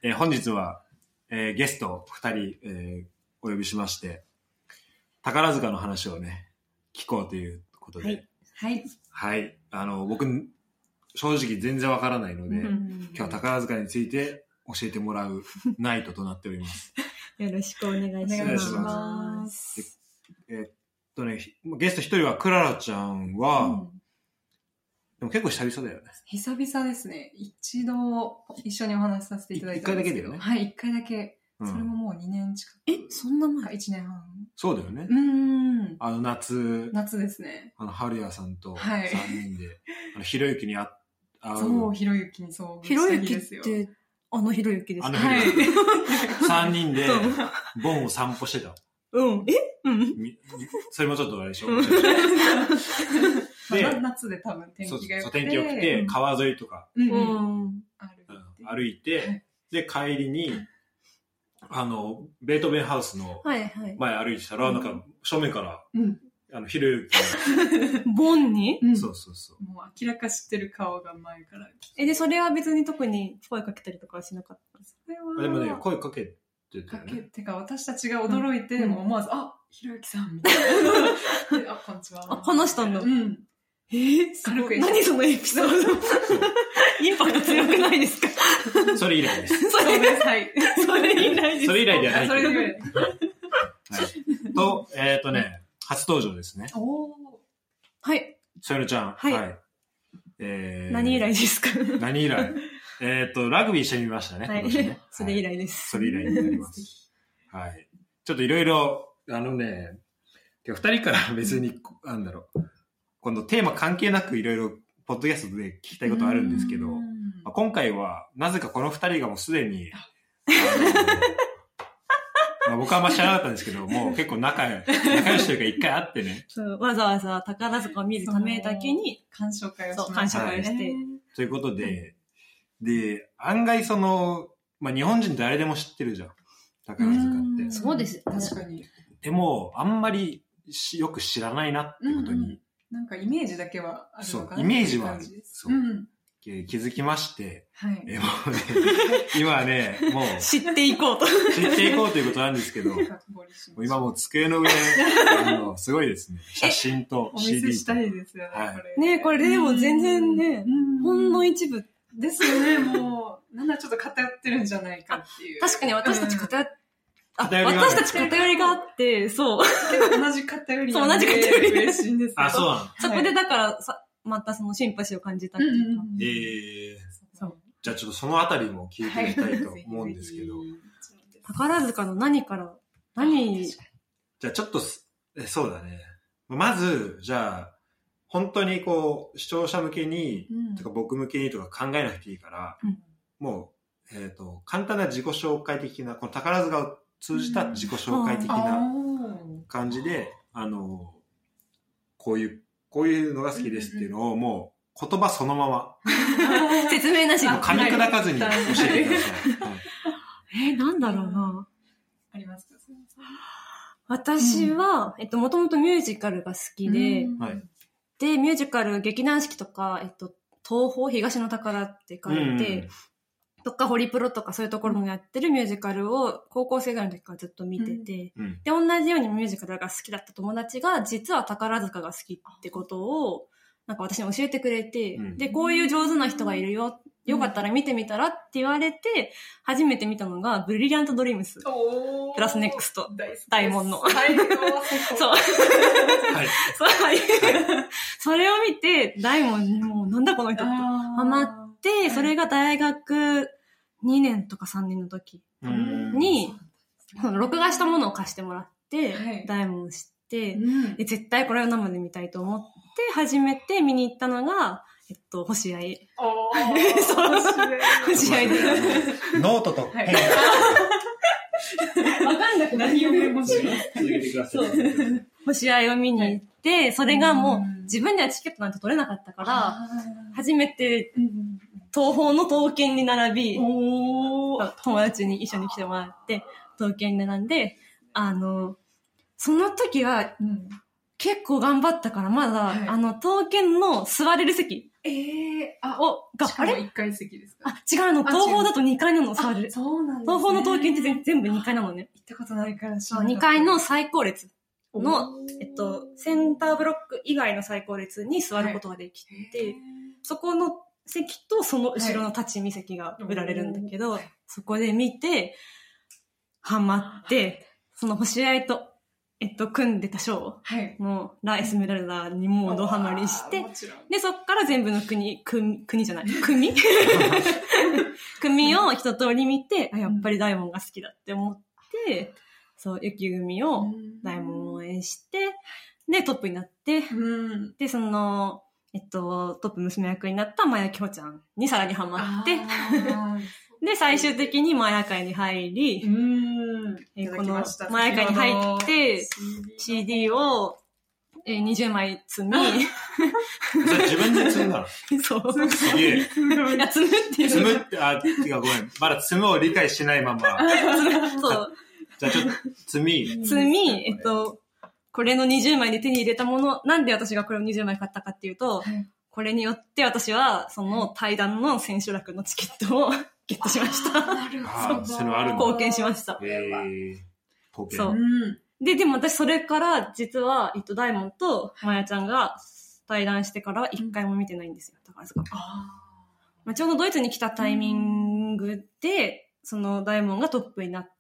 本日は、ゲスト2人、お呼びしまして、宝塚の話をね、聞こうということで。 はい。 はい。僕、正直全然わからないので、今日は宝塚について教えてもらうナイトとなっております。 よろしくお願いします。 ゲスト1人はクララちゃんは、でも結構久々だよね。 久々ですね。一度一緒にお話しさせていただいたんですけど。 1回だけだよね。 はい、1回だけ。それももう2年近く。 そんな前 ？1年半。 そうだよね。夏ですね。 春谷さんと 3 人で、ひろゆきに会う。 そう、ひろゆきにそう。 ひろゆきって、ひろゆきですか？ はい。3人で、ボンを散歩してた。それもちょっとあれでしょ。 で、夏で多分天気が良くて。 天気良くて、川沿いとか、歩いて、で、帰りに、ベートーベンハウスの前歩いてたら、なんか、正面から、ひろゆきが。ボンに？ そうそうそう。 もう明らか知ってる顔が前から。 で、それは別に特に声かけたりとかはしなかったんですか？ でもね、声かけてたよね。 てか、私たちが驚いて、思わず、ひろゆきさんみたいな。こんにちは。 話したんだ。 軽く何そのエピソード。インパクト強くないですか？ それ以来です。 そうです。はい。 それ以来です。 それ以来ではない。 それ以来。 と、初登場ですね。 はい。 そよのちゃん。 はい。何以来ですか？ 何以来？ラグビー一緒に見ましたね。 はい。それ以来です。 それ以来になります。はい。ちょっといろいろ、2人から別に、今度テーマ関係なくいろいろ、ポッドキャストで聞きたいことあるんですけど、今回は、なぜかこの2人がもうすでに、僕はあんま知らなかったんですけど、もう結構仲良しというか一回会ってね。 そう、わざわざ宝塚を見るためだけに、 鑑賞会をしました。 鑑賞会をして。 ということで、案外日本人誰でも知ってるじゃん。宝塚って。 そうです。 確かに。 でも、あんまりよく知らないなってことに。 なんかイメージだけはあるのかな。 そう、イメージはある。そう。気づきまして、今はね、もう知っていこうということなんですけど、今もう机の上、すごいですね。写真と CD と。 お見せしたいですよね。ね、これでも全然ね、ほんの一部ですよね。もう、なんだちょっと偏ってるんじゃないかっていう。 確かに私たち偏りがあって、そう。 同じ偏り。 そう、同じ偏り。 嬉しいんですけど。 そうなの。 そこでだからまたそのシンパシーを感じたっていうか。じゃあちょっとそのあたりも聞いてみたいと思うんですけど。 宝塚の何じゃあちょっと、そうだね。まず、じゃあ、本当に視聴者向けに、とか僕向けにとか考えなくていいから、もう、簡単な自己紹介的な、この宝塚を通じた自己紹介的な感じで、こういうのが好きですっていうのをもう言葉そのまま。 説明なしに。 噛み砕かずに教えてください。 なんだろうな。 ありますか？ 私は、もともとミュージカルが好きで、で、ミュージカル、劇団四季とか、東の宝って書いて、とか、ホリプロとかそういうところもやってるミュージカルを高校生ぐらいの時からずっと見てて、で、同じようにミュージカルが好きだった友達が、実は宝塚が好きってことを、なんか私に教えてくれて、で、こういう上手な人がいるよ。よかったら見てみたらって言われて、初めて見たのが、ブリリアントドリームス。プラスネクスト。大門の。そう。それを見て、大門にもうなんだこの人ってハマって、それが大学2年とか3年の時に、録画したものを貸してもらって、大門を知って、絶対これを生で見たいと思って、初めて見に行ったのが、星合い。星合いで。 ノートと。 わかんなく何をメモします。 続けてください。 星合いを見に行って、それがもう自分ではチケットなんて取れなかったから、初めて東宝の刀剣に並び、友達に一緒に来てもらって、刀剣に並んで、その時は、結構頑張ったから、まだ、刀剣の座れる席。 しかも1階席ですか？ 違うの。東宝だと2階なの、 そうなんですね。 東宝の東京って全部2階なのね。 行ったことないからそう、2階の最高列の、センターブロック以外の最高列に座ることができて、そこの席とその後ろの立ち見席が売られるんだけど、そこで見て、ハマって、その星合いと、組んでたショーのラ・エスメラルダにもうドハマりして、で、そっから全部の組を一通り見て、やっぱり大門が好きだって思って、そう、雪組を大門を応援して、で、トップになって、で、その、トップ娘役になった前谷京ちゃんにさらにハマって、で、最終的にマヤ会に入り、このマヤ会に入って、CD を20枚積み、 自分で積んだの？ そう。 すげえ。 積むっていう。 積むって、違う、ごめん。まだ積むを理解しないまま。 そう。 じゃあちょっと、積み、 これの20枚で手に入れたもの、なんで私がこれを20枚買ったかっていうと、これによって私は、その対談の千秋楽のチケットをゲットしました。 なるほど。 それはあるんだ。 貢献しました。 貢献。 そう。でも私それから、実は、大門とまやちゃんが対談してからは一回も見てないんですよ、宝塚。ちょうどドイツに来たタイミングで、その大門がトップになった。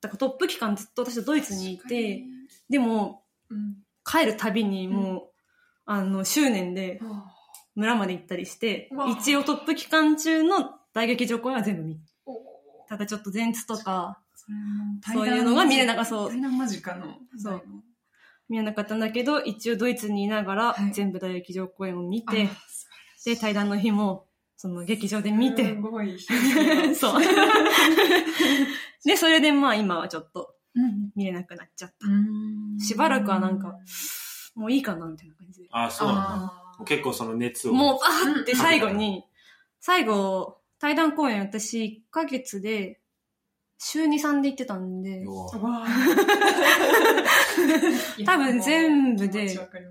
トップ期間ずっと私はドイツにいて、でも、帰るたびにもう、執念で村まで行ったりして、一応トップ期間中の大劇場公演は全部見る。ただちょっと前ツとか、そういうのが見れなかった。そう。 対談間近の。 そう。見れなかったんだけど、一応ドイツにいながら全部大劇場公演を見て、で、対談の日も、その劇場で見て。 すごい。 そう。で、それでまあ今はちょっと見れなくなっちゃった。しばらくはなんか、もういいかなみたいな感じで。 そうなんだ。結構その熱を。 もう、って最後、対談公演私1ヶ月で、週2、3で行ってたんで、多分全部で、だから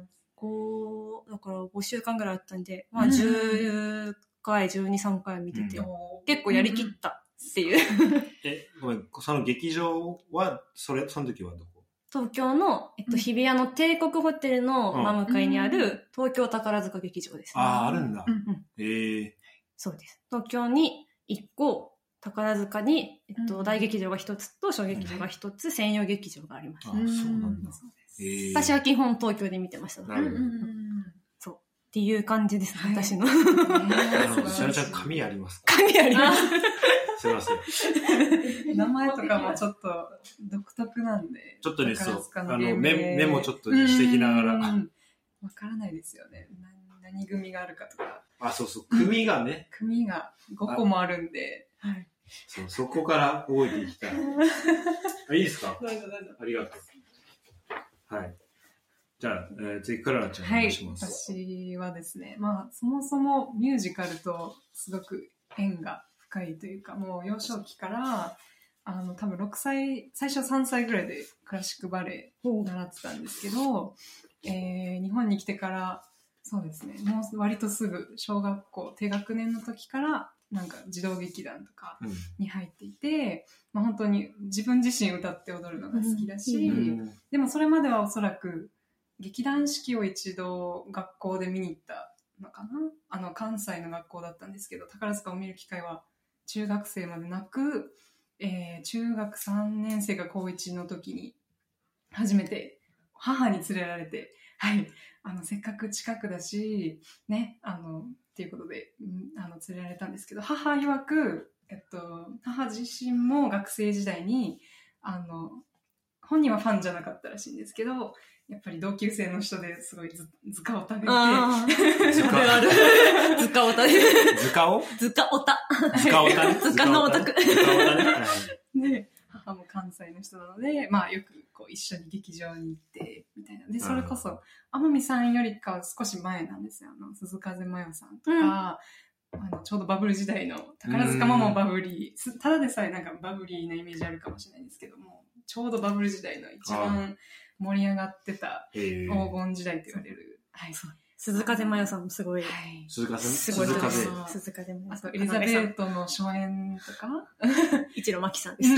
5週間ぐらいあったんで、まあ10回、12、3回見てて、結構やりきったっていう。 ごめん、その劇場は、その時はどこ？ 東京の、日比谷の帝国ホテルの真向かいにある、東京宝塚劇場ですね。 あるんだ。 そうです。東京に1個、宝塚に、大劇場が1つと小劇場が1つ、専用劇場があります。 そうなんだ。 私は基本東京で見てました。 なるほど。 そう。っていう感じです、私の。 しゃらちゃん、紙ありますか？ 紙あります。 すいません。 名前とかもちょっと独特なんで。 ちょっとね、そう。メモちょっとしてきながら。 わからないですよね。何組があるかとか。 そうそう。組がね。 組が5個もあるんで。はい。 そこから覚えていきたい。いいですか？ どうぞ。 ありがとう。はい。じゃあ、次、クララちゃんお願いします。 私はですね、そもそもミュージカルとすごく縁が深いというか、もう幼少期から、多分最初3歳ぐらいでクラシックバレエを習ってたんですけど、日本に来てから、そうですね、もう割とすぐ小学校低学年の時からなんか児童劇団とかに入っていて、本当に自分自身歌って踊るのが好きだし、でもそれまではおそらく劇団四季を一度学校で見に行ったのかな。関西の学校だったんですけど、宝塚を見る機会は中学生までなく、中学3年生が高1の時に初めて母に連れられて、はい、せっかく近くだしね、っていうことで連れられたんですけど、母曰く、母自身も学生時代に本人はファンじゃなかったらしいんですけど、やっぱり同級生の人ですごい図鑑を食べて、 図鑑を食べて、 図鑑を図鑑オタ。 図鑑オタね。 図鑑のオタク。 で、母も関西の人なので、よく一緒に劇場に行って、みたいな。で、それこそ、天海さんよりかは少し前なんですよ。鈴風真世さんとか、ちょうどバブル時代の宝塚もバブリー、ただでさえなんかバブリーなイメージあるかもしれないんですけども、ちょうどバブル時代の一番盛り上がってた黄金時代と言われる、はい、 鈴風真世さんもすごい。 鈴風真世。 あと、エリザベートの初演とか一路真希さんです。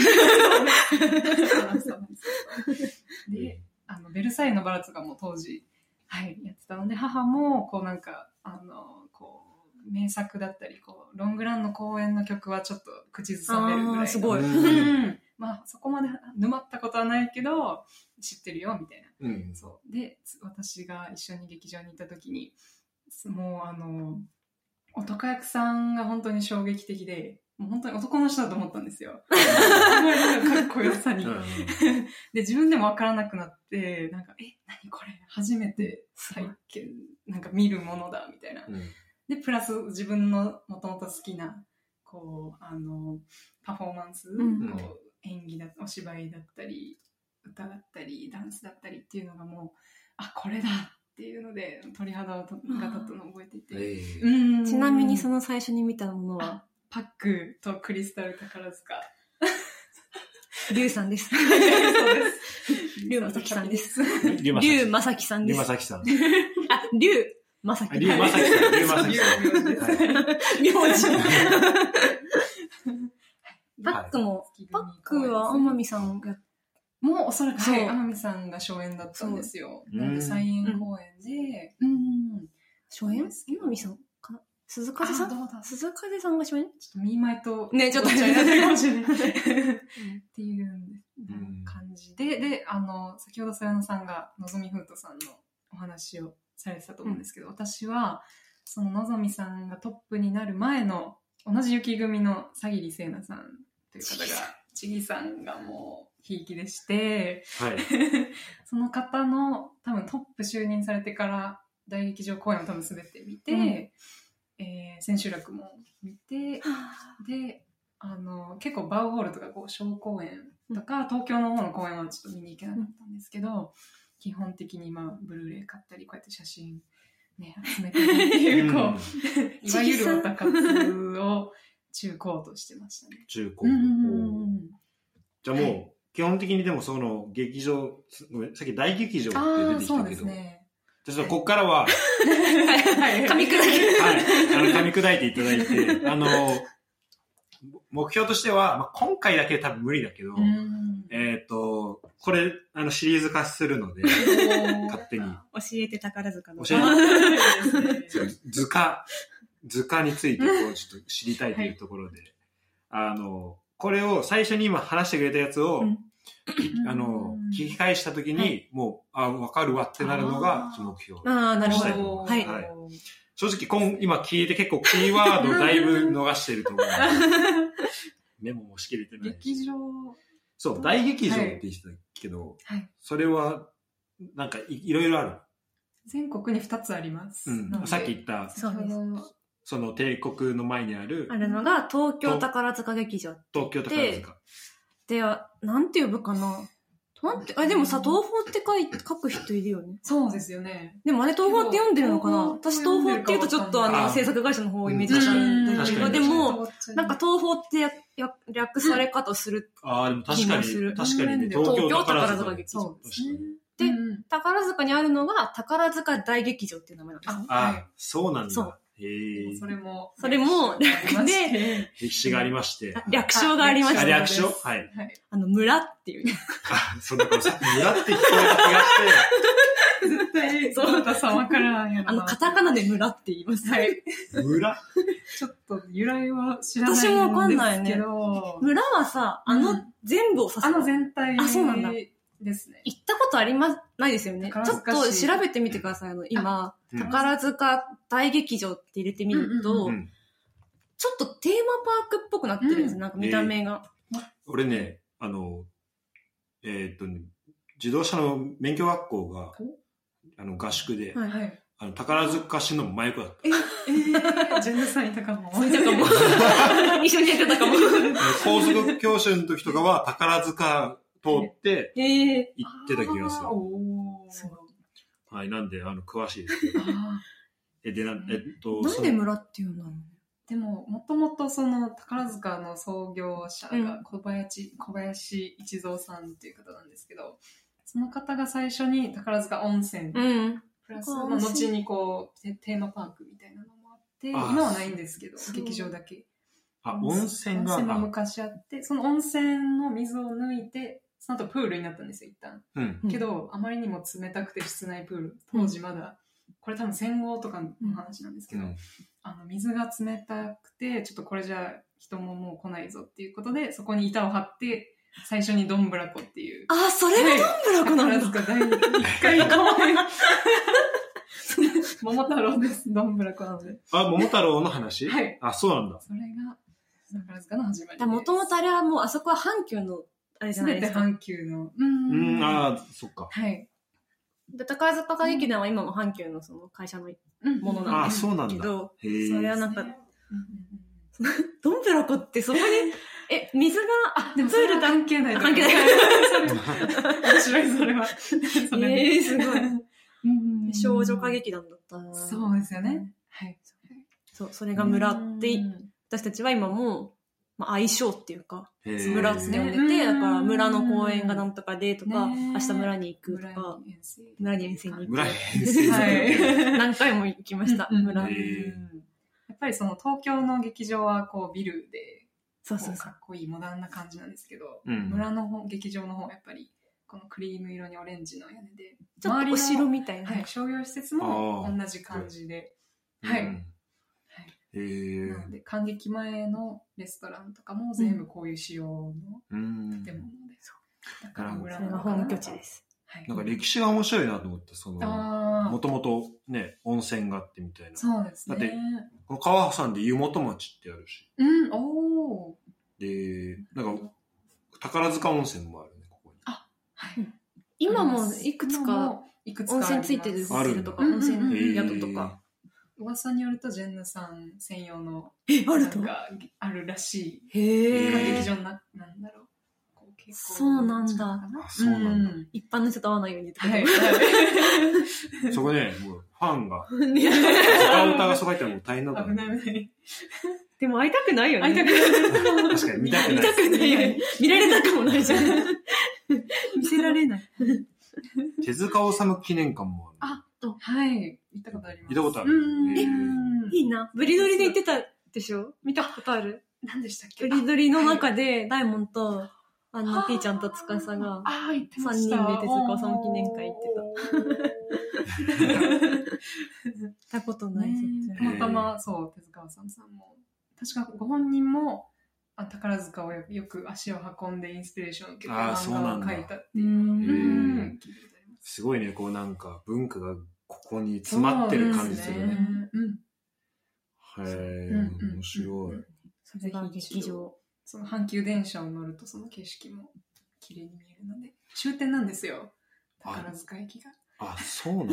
で、ベルサイユのバラとかも当時、やってたので、母も、こうなんか、こう、名作だったり、こう、ロングランの公演の曲はちょっと口ずさめるぐらい。 すごい。 まあ、そこまで沼ったことはないけど、知ってるよ、みたいな。そうで、私が一緒に劇場に行った時に、もう男役さんが本当に衝撃的で、もう本当に男の人だと思ったんですよ。かっこよさに。で、自分でもわからなくなって、なんか、何これ初めて体験、なんか見るものだ、みたいな。で、プラス自分のもともと好きな、こう、パフォーマンス、こう演技お芝居だったり、歌だったり、ダンスだったりっていうのがもう、これだっていうので、鳥肌が立ったのを覚えていて。 ちなみにその最初に見たものはパックとクリスタル宝塚。 リュウさんです。リュウマサキさんです。リュウマサキさんです。 リュウマサキさん。 リュウマサキ。 リュウマサキさん。リュウマサキさん。 名字。パックは天海さんがもうおそらく、天海さんが初演だったんですよ。なんで再演公演で、 初演天海さんかな鈴風さん鈴風さんが初演ちょっとミーマイと、 ね、ちょっとやってるかもしれない。っていう感じで、先ほどさやのさんがのぞみふうとさんのお話をされてたと思うんですけど、私は、そののぞみさんがトップになる前の、同じ雪組の佐桐聖奈さんという方が、ちぎさんがもう、ひいきでして、その方の多分トップ就任されてから大劇場公演を多分全て見て、千秋楽も見て、で、結構バウホールとか小公演とか、東京の方の公演はちょっと見に行けなかったんですけど、基本的にブルーレイ買ったり、こうやって写真ね、集めてっていう、いわゆるオタ活を中高としてましたね。 中高。じゃあもう、基本的にでもその劇場、ごめん、さっき大劇場って出てきたけど、ちょっとこっからは、 噛み砕いて、 噛み砕いていただいて、目標としては、今回だけ多分無理だけど、これ、シリーズ化するので、勝手に。 教えて宝塚の。 図鑑についてちょっと知りたいというところで、これを最初に今話してくれたやつを、聞き返したときに、もう、わかるわってなるのが目標。 なるほど。はい。 正直、今聞いて結構キーワードだいぶ逃してると思う。メモもしきれてない。 劇場。 そう、大劇場って言ってたけど、それは、なんかいろいろある。 全国に2つあります。 さっき言った、その帝国の前にあるのが東京宝塚劇場。 東京宝塚。 で、なんて呼ぶかな。でもさ、東宝って書く人いるよね。 そうですよね。 でもあれ東宝って読んでるのかな。私東宝って言うとちょっと制作会社の方をイメージしたんだけど、でも、なんか東宝って略され方する気もする。 確かにね、東京宝塚劇場。 で、宝塚にあるのが宝塚大劇場っていう名前なんですね。 そうなんだ。 そう。 それも、 で、 歴史がありまして。 略称がありまして。 略称はい。 村っていう。 そんなことさ、村って聞こえた気がして。絶対、そうださ、わからんやな。 カタカナで村って言います。はい。 村ちょっと由来は知らないんですけど。 私もわかんないね。村はさ、全部を指す。 全体。 そうなんだ。 ですね。 行ったことないですよね。ちょっと調べてみてください。今、宝塚大劇場って入れてみると、ちょっとテーマパークっぽくなってるんです。なんか見た目が。 俺ね、自動車の免許学校が、合宿で、宝塚市の真横だった。 ジェンヌさんいたかも。 一緒にやってたかも。 高速教習の時とかは宝塚通って行ってた気がする。はい、なんで詳しいですけど。 なんで村っていうの？ でももともとその宝塚の創業者が小林一三さんっていう方なんですけど、その方が最初に宝塚温泉プラス、まあ、後にこう、テーマパークみたいなのもあって、今はないんですけど、劇場だけ。 温泉が。 温泉も昔あって、その温泉の水を抜いて、その後プールになったんですよ、一旦。けど、あまりにも冷たくて室内プール、当時まだ、これ多分戦後とかの話なんですけど、水が冷たくて、ちょっとこれじゃ人ももう来ないぞっていうことで、そこに板を張って、最初にどんぶらこっていう。 それがどんぶらこなんだ。 宝塚第1回公演。桃太郎です、どんぶらこなので。 桃太郎の話？ はい。 そうなんだ。 それが、宝塚の始まりです。 もともとあれはもう、あそこは阪急の、あれじゃないですか。 全て阪急の。 そっか。 はい。 で、宝塚歌劇団は今も阪急のその会社のものなんですけど、それはなんか、どんぶらこってそこに、水が、 でもそれは関係ない。 関係ない。 面白い、それは。 すごい。少女歌劇団だった。 そうですよね。はい。 そう、それが村って、私たちは今も、相性っていうか、村って呼んでて、だから村の公園がなんとかでとか、明日村に行くとか、村に遠征に行く。 村に遠征。 はい。何回も行きました、村。 やっぱりその東京の劇場はこうビルで、かっこいいモダンな感じなんですけど、村の劇場の方はやっぱり、このクリーム色にオレンジの屋根で、 ちょっとお城みたいな。 商業施設も同じ感じで、はい。なので、観劇前のレストランとかも全部こういう仕様の建物で、だから村の本拠地です。 なんか歴史が面白いなと思って、もともとね、温泉があってみたいな。 そうですね。 だって、この川挟んで湯本町ってあるし。で、なんか、宝塚温泉もあるね、ここに。 はい。 今もいくつか温泉ついてるホテルとか、温泉宿とか。 噂によるとジェンヌさん専用のあるらしい。劇場なんだろう。 そうなんだ。 そうなんだ。 一般の人と会わないようにって。 そこね、もうファンが、歌がそばいたらもう大変なんだ。 危ない。 でも会いたくないよね。 会いたくない。 確かに見たくない。 見たくないよね。見られたくもないじゃん。見せられない。 手塚治虫記念館もある。はい。行ったことあります。 行ったことある。 いいな。ブリドリで行ってたでしょ？見たことある？ 何でしたっけ？ ブリドリの中で、大門と、ピーちゃんと司が、3人で手塚治虫記念会行ってた。行ったことない。 たまたま、そう、手塚治虫さんも。確かご本人も、宝塚をよく足を運んでインスピレーションを受けて漫画を描いたっていう。 すごいね、こうなんか文化がここに詰まってる感じするね。へえ、面白い。 それが劇場。 その阪急電車を乗るとその景色も綺麗に見えるので、終点なんですよ。宝塚駅が。 そうなんだ。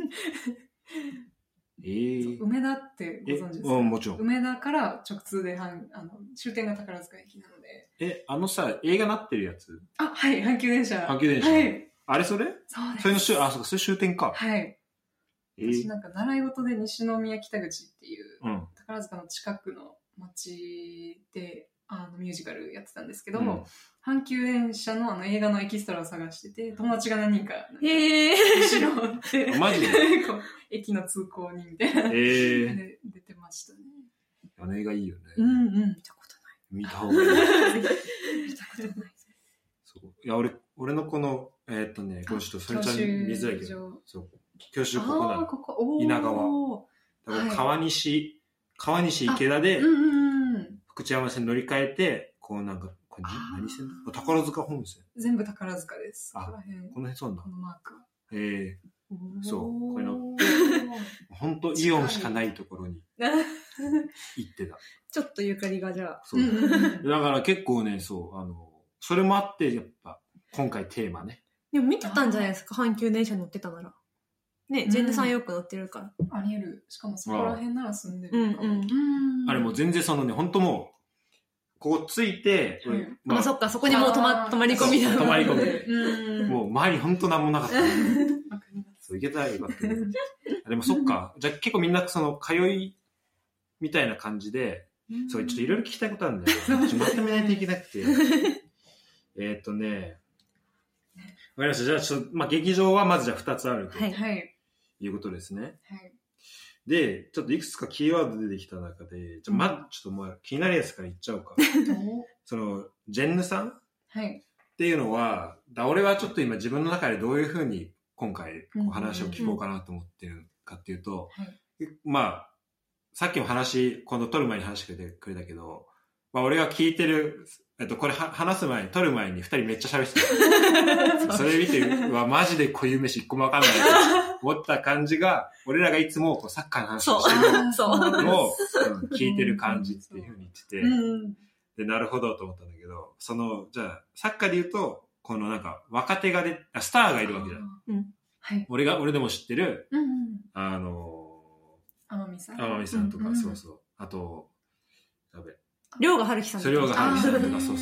梅田ってご存知ですか？ もちろん。 梅田から直通で終点が宝塚駅なので。 映画なってるやつ？ はい、阪急電車。 阪急電車。はい。あれそれ？ そうです。 それのそれ終点か。 はい。私なんか習い事で西宮北口っていう、宝塚の近くの町で、ミュージカルやってたんですけど、阪急電車の映画のエキストラを探してて、友達が何人か、後ろで、 マジで駅の通行人みたいな、出てましたね。 あの映画いいよね。 見たことない。 見た方がいい。 見たことない。 そう。いや、俺のこの、これちょっとそれちゃん見づらいけど、そう。教習ここなの。稲川。川西池田で、福知山線乗り換えて、こうなんか、これ何線だ？宝塚本線。 全部宝塚です。 この辺そうなんだ。 このマークは。 そう。これの、ほんとイオンしかないところに行ってた。 ちょっとゆかりがじゃあ。 そう。だから結構ね、そう、それもあって、やっぱ、今回テーマね。 でも見てたんじゃないですか、阪急電車乗ってたなら。ね、ジェンヌさんよく乗ってるから。 あり得る。しかもそこら辺なら住んでるかも。 あれもう全然そのね、ほんともう、ここ着いて、 そっか、そこにもう泊まり込みだ。 泊まり込み。もう周りほんとなんもなかった。そう、行けたらよかった。でもそっか。じゃあ結構みんなその通いみたいな感じで、そう、ちょっといろいろ聞きたいことあるんだよ。ちょっとまとめないといけなくて。わかりました。じゃあ劇場はまずじゃあ2つあると。 はい。 いうことですね。 はい。 で、ちょっといくつかキーワード出てきた中で、まずちょっともう気になるやつから言っちゃおうか。その、ジェンヌさんっていうのは、俺はちょっと今自分の中でどういうふうに今回こう話を聞こうかなと思ってるかっていうと、まあ、さっきも今度撮る前に話してくれたけど、まあ俺が聞いてる、これ撮る前に2人めっちゃ喋ってた。それ見て、マジで固有名詞一個もわかんないと思った感じが、俺らがいつもこうサッカーの話をしてるのを聞いてる感じっていうふうに言ってて、で、なるほどと思ったんだけど、じゃあ、サッカーで言うと、このなんか、若手がスターがいるわけじゃん。 はい。 俺でも知ってる、 天海さんとか、そうそう。あと、 遼河はるきさんとか。 遼河はるきさんとか、そう。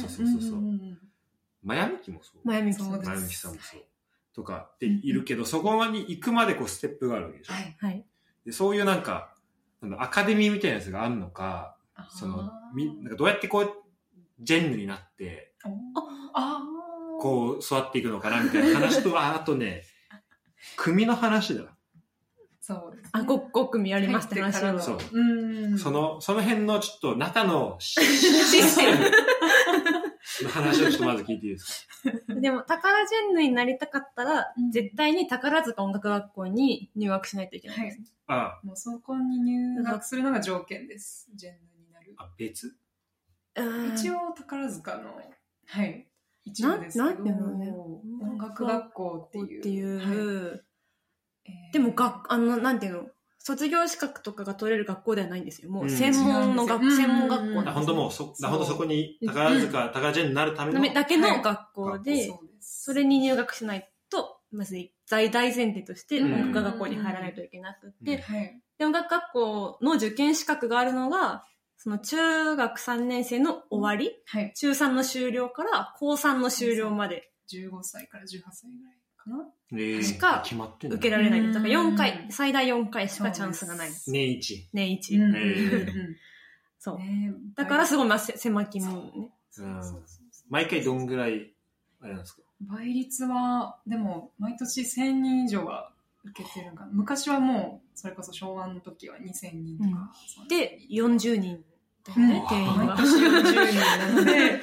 マヤミキもそう。 マヤミキさんもそう。とかっているけど、そこに行くまでこうステップがあるわけでしょ。 はい。 で、そういうなんか、アカデミーみたいなやつがあるのか、なんかどうやってこう、ジェンヌになって、こう、育っていくのかなみたいな話と、あとね、組の話だ。 そうです、ね。 5組ありましたね、話は。 そう。その辺のちょっと中のシステムの話をちょっとまず聞いていいですか。でも、宝ジェンヌになりたかったら、絶対に宝塚音楽学校に入学しないといけないです。 もうそこに入学するのが条件です。ジェンヌになる。 別？ 一応宝塚の、一部ですけど、 なんていうのね。 音楽学校っていう。 でもなんていうの、卒業資格とかが取れる学校ではないんですよ。もう専門学校なんです。 本当もう本当そこに宝ジェンヌになるためのだけの学校で、それに入学しないと、まず大前提として音楽学校に入らないといけなくて、で音楽学校の受験資格があるのが、その中学3年生の終わり、中3の終了から高3の終了まで。 15歳から18歳ぐらいかな。 しか受けられない。だから4回、最大4回しかチャンスがない。 年一。 そう。だからすごい狭きもんね。 毎回どんぐらい、あれなんですか？ 倍率は、でも、毎年1000人以上は受けてるのかな。昔はもう、それこそ昭和の時は2000人とか。 で、40人だよね、定員が。 毎年40人なので。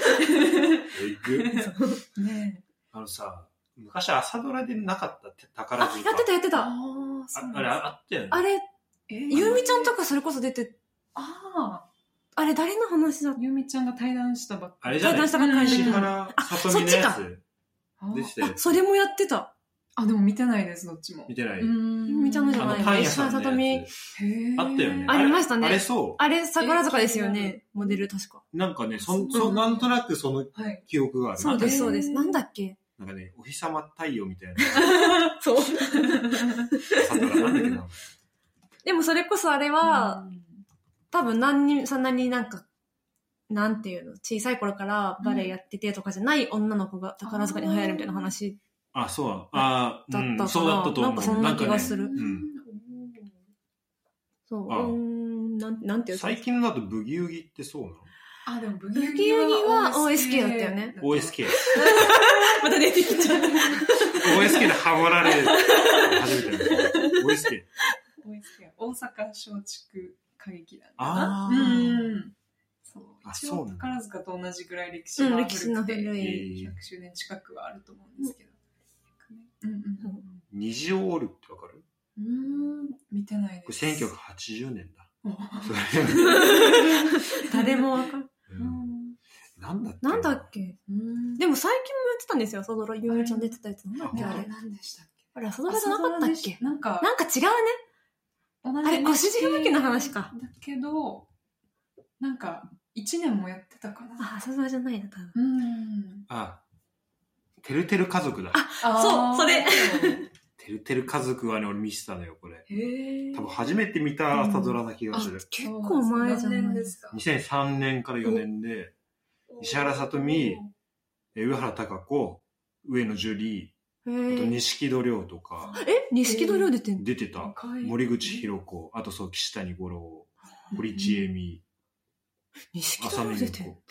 昔朝ドラでなかったって宝塚。 やってた。 あれあったよね。 あれ、ゆうみちゃんとかそれこそ出て、あれ誰の話だった？ ゆうみちゃんが対談したばっかり。 対談したばっかり。石原さとみのやつ。 それもやってた。 でも見てないです、どっちも。 見てない。 ゆうみちゃんのじゃない。石原さとみ。 あったよね。 ありましたね。 あれそう。 あれ桜坂ですよね、モデル確か。 なんかね、なんとなくその記憶がある。 そうです。なんだっけ？ なんかね、お日様太陽みたいな。 そう。でもそれこそあれは、多分そんなになんか、なんていうの、小さい頃からバレエやっててとかじゃない女の子が宝塚に入るみたいな話。 そう。 だったかな。 そうだったと思う。 なんかそんな気がする。そう。なんていうの？ 最近だとブギウギってそうなの？ でもブギウギは OSK だったよね。 OSK。 また出てきちゃう。 OSK でハモられる。初めて見た。OSK。 大阪松竹歌劇団。そう。一応宝塚と同じぐらい歴史が古くて、100周年近くはあると思うんですけど。 虹を折るってわかる？ 見てないです。 これ1980年だ。 誰もわかんない。 なんだっけ？ でも最近もやってたんですよ、朝ドラ。ゆうみちゃん出てたやつ。なんだっけあれ。 何でしたっけ？ あれ、朝ドラじゃなかったっけ？ なんか違うね。あれ、越路吹雪の話か。 だけど、なんか、1年もやってたかな。 朝ドラじゃないな、多分。 てるてる家族だ。 そう、それ。 てるてる家族はね、俺見せたのよ、これ。多分初めて見た朝ドラな気がする。 結構前じゃないですか。 2003年から4年で、石原さとみ、上原貴子、上野樹里、あと錦戸亮とか。 錦戸亮出てんの？ 出てた。森口博子、あと岸谷五郎、堀ちえみ、 錦戸亮出てんの？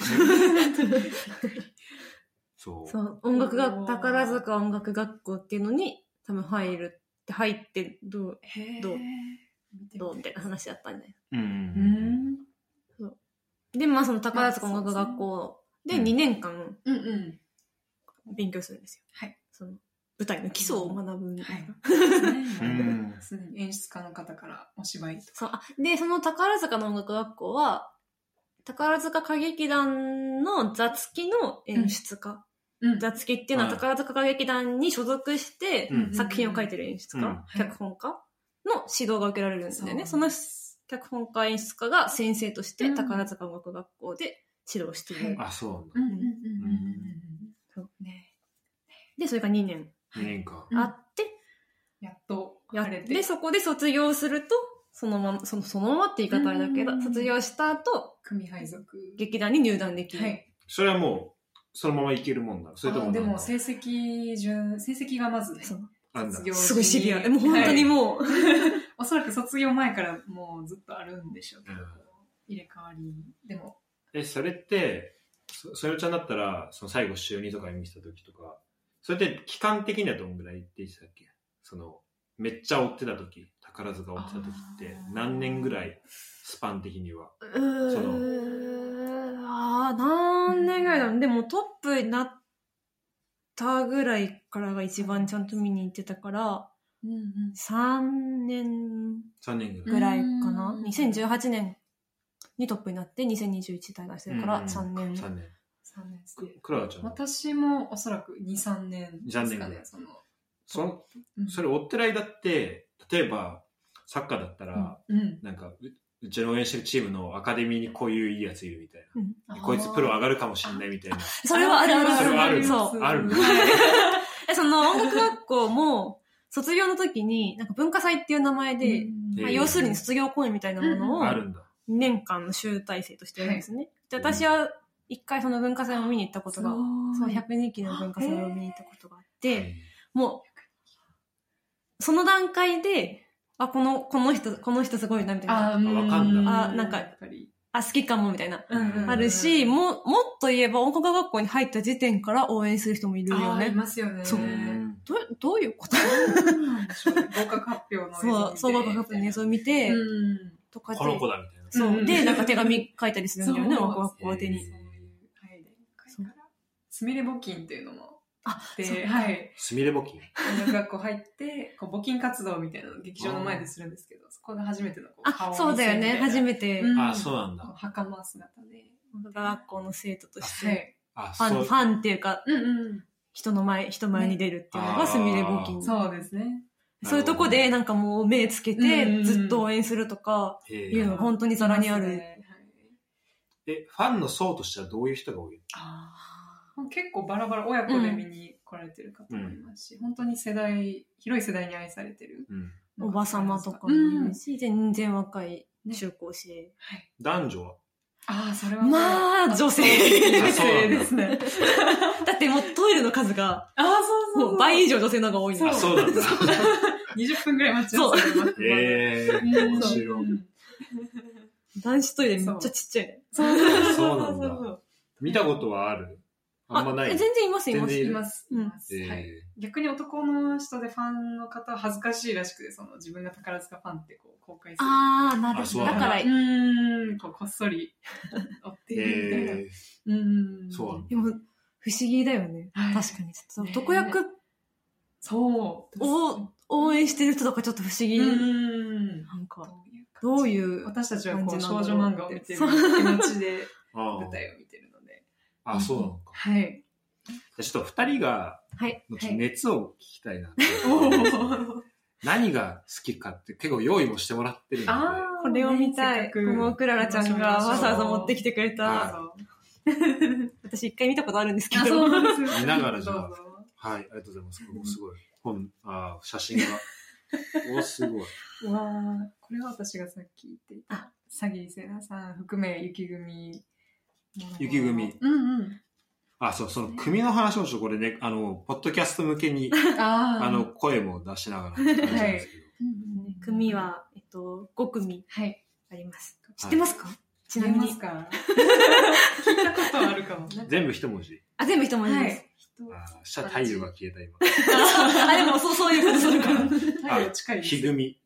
そう。 宝塚音楽学校っていうのに多分入るで入ってどうみたいな話だったんだよ。そうで、まあその宝塚音楽学校で2年間勉強するんですよ。はい。その舞台の基礎を学ぶんですか。 すでに演出家の方からお芝居とか。 そう。で、その宝塚の音楽学校は、宝塚歌劇団の座付きの演出家。座付きっていうのは宝塚歌劇団に所属して作品を書いてる演出家、脚本家の指導が受けられるんですよね。その脚本家演出家が先生として宝塚音楽学校で指導している。 あ、そうなんだ。 そうね。で、それが2年あって、 やっとで、そこで卒業すると、そのままって言い方あれだけど、卒業した後、 組配属劇団に入団できる。 それはもう、そのままいけるもんだ。それともでも成績がまずね、 卒業すごいシビア。でも本当にもう、 おそらく卒業前からもうずっとあるんでしょうけど、入れ替わりでも。 それって、そよちゃんだったら、その最後週2とか見せた時とか、それって期間的にはどんぐらいって言ってたっけ？その、めっちゃ追ってた時、宝塚追ってた時って何年ぐらいスパン的には？ 何年ぐらいだろう。でもトップになったぐらいからが一番ちゃんと見に行ってたから、3年ぐらいかな。2018年にトップになって2021代出してるから3年。 3年ですね。 クララちゃん私もおそらく2、3年ですかね。 それ追ってる間って、例えばサッカーだったら、なんかうちの応援してるチームのアカデミーにこういういいやついるみたいな。こいつプロ上がるかもしれないみたいな。 それはあるある。 それはある。そう。ある。 その音楽学校も、卒業の時に、なんか文化祭っていう名前で、要するに卒業公演みたいなものを、2年間の集大成としてやるんですね。で、私は一回その文化祭を見に行ったことが、その102期の文化祭を見に行ったことがあって、もう、その段階で、この人すごいな、みたいな。 わかんだ。なんか、好きかも、みたいな。あるし、もっと言えば音楽学校に入った時点から応援する人もいるよね。 いますよね。 そう。どういうこと？ 合格発表の映像。 そう、合格発表の映像を見て、 とかで。この子だ、みたいな。 そう。で、なんか手紙書いたりするんだよね、音楽学校宛てに。 すみれ募金っていうのも。 で、 すみれ募金。 音楽学校入って、募金活動みたいなのを劇場の前でするんですけど、そこが初めての顔を見せる。そうだよね、初めて。 そうなんだ。 袴姿で。 音楽学校の生徒として、ファンっていうか、人前に出るっていうのがすみれ募金。 そうですね。 そういうとこでなんかもう目つけてずっと応援するとかいうのが本当にざらにある。 ファンの層としてはどういう人が多い？ 結構バラバラ親子で見に来られてる方もいますし、本当に広い世代に愛されてる。 おばさまとかもいるし、全然若い中高生。 男女は？ それはまあ、女性ですね。だってもうトイレの数が、もう倍以上女性の方が多いんだ。 そうなんだ。 20分くらい待っちゃうんですよ。 面白い。 男子トイレめっちゃちっちゃいね。 そうなんだ。見たことはある？あんまない？ 全然います。 逆に男の人でファンの方は恥ずかしいらしくて、自分が宝塚ファンって公開する。 なるほど。だから、 こっそり追っているみたいな。 そう。 でも、不思議だよね。確かに。男役を応援してる人とかちょっと不思議。なんか、どういう。 私たちは少女漫画を見てる気持ちで舞台を見てるので。 そうなのか。 はい。 ちょっと2人が、熱を聞きたいな。何が好きかって結構用意もしてもらってるので。 これを見たい。もうクララちゃんがわざわざ持ってきてくれた。私一回見たことあるんですけど。 見ながらじゃあ。はい、ありがとうございます。すごい。写真が。すごい。 これは私がさっき言っていた。詐欺せなさん含め雪組。 雪組。その組の話もちょっとこれね、ポッドキャスト向けに、声も出しながら。 組は、5組あります。知ってますか？ちなみに。 聞いたことあるかも。 全部一文字。 全部一文字です。 したら太陽が消えた今。 でもそういうことするから。 太陽近いです。 日組。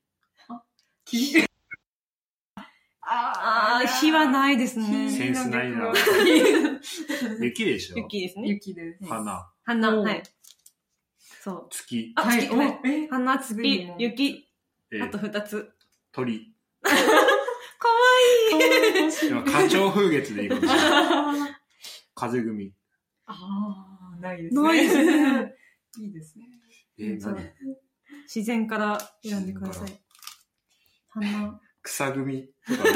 日はないですね。 センスないな。雪でしょ？ 雪ですね。 雪です。 花、はい。そう。 月。 月。花、月、雪。あと2つ。 鳥。 かわいい。 花鳥風月でいいかもしれない。風組。 ないですね。ないですね。いいですね。 何？ 自然から選んでください。花。 草組とか。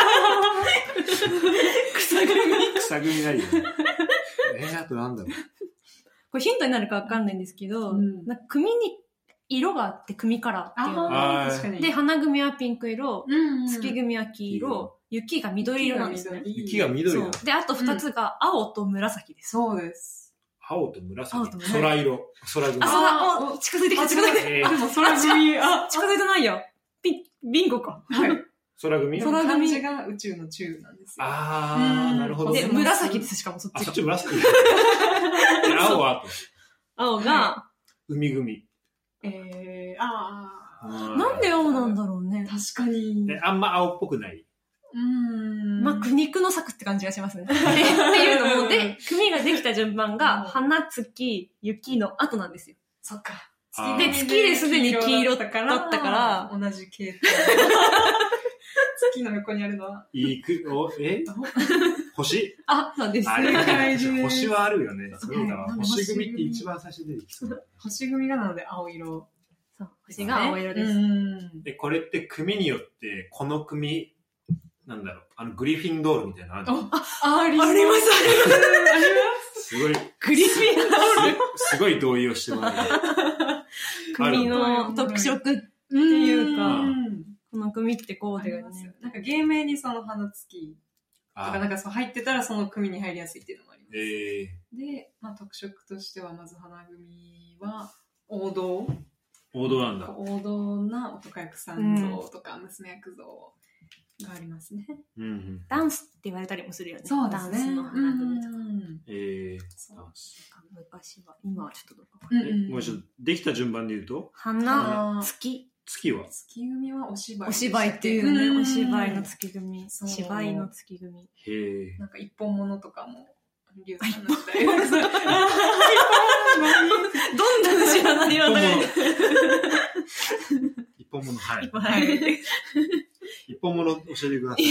草組ないよ。あとなんだろう。 これヒントになるかわかんないんですけど、組に色があって、組カラーっていうのが。 確かに。 で、花組はピンク色、月組は黄色、雪が緑色なんですね。 雪が緑色。 で、あと2つが青と紫です。 そうです。 青と紫。空色。空組。 近づいてきた、近づいてきた。 でも空組、 近づいてないよ。ビンゴか。 はい。 空組？ 漢字が宇宙の宙なんですよ。 なるほど。 で、紫です、しかもそっちが。 そっち紫。青は青が、 海組。 なんで青なんだろうね。 確かに。 あんま青っぽくない。 苦肉の策って感じがしますね。っていうのも、で、組ができた順番が、花、月、雪の後なんですよ。 そっか。 で、月ですでに黄色だったから、 同じ系統。月の横にあるのは。 星？ そうです。 星はあるよね。そうだわ。星組って一番最初出てきそう。 星組がなので青色。 そう。星が青色です。 で、これって組によって、この組、なんだろう、グリフィンドールみたいなのあるの？ あります。 すごい。 グリフィンドールすごい同意をしてもらう。 組の特色っていうか、この組ってこうでね。 なんか芸名にその花月とかなんかそう入ってたらその組に入りやすいっていうのもあります。で、特色としてはまず花組は王道なんだ。 王道な男役さん像とか娘役像がありますね。 ダンスって言われたりもするよね。 そうですね。 ダンスの花組とか。 昔は、今はちょっとどうか。 もうちょっとできた順番で言うと花、月は月組はお芝居。 お芝居っていうね。お芝居の月組。芝居の月組。 なんか一本物とかも。リュウさんの時代。どんどん知らないよね。 一本物、はい。一本物教えてください。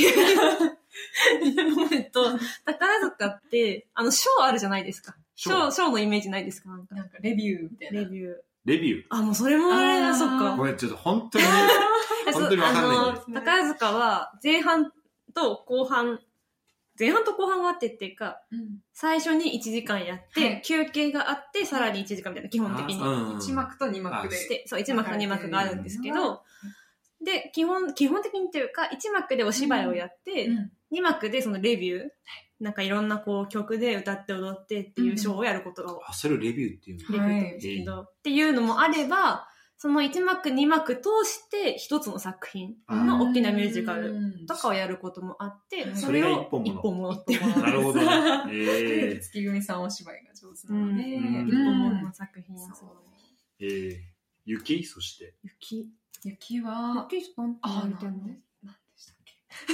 宝塚って、ショーあるじゃないですか。ショーのイメージないですか？ なんかレビューみたいな。 レビュー。 もうそれもあれだ、そっか。 これちょっと本当にわかんない。 宝塚は前半と後半があってっていうか、最初に1時間やって、休憩があって、さらに1時間みたいな、基本的に。 1幕と2幕で。 そう、1幕と2幕があるんですけど、で、基本的にっていうか、1幕でお芝居をやって、2幕でそのレビュー、なんかいろんな曲で歌って踊ってっていうショーをやることが多い。 それをレビューっていうの？レビューって言うんですけど、っていうのもあれば、その1幕2幕通して一つの作品の大きなミュージカルとかをやることもあって、 それを一本物っていう。なるほど。 月組さんお芝居が上手なので、 一本物の作品をそう。 雪そして。 雪は、 何でしたっけ？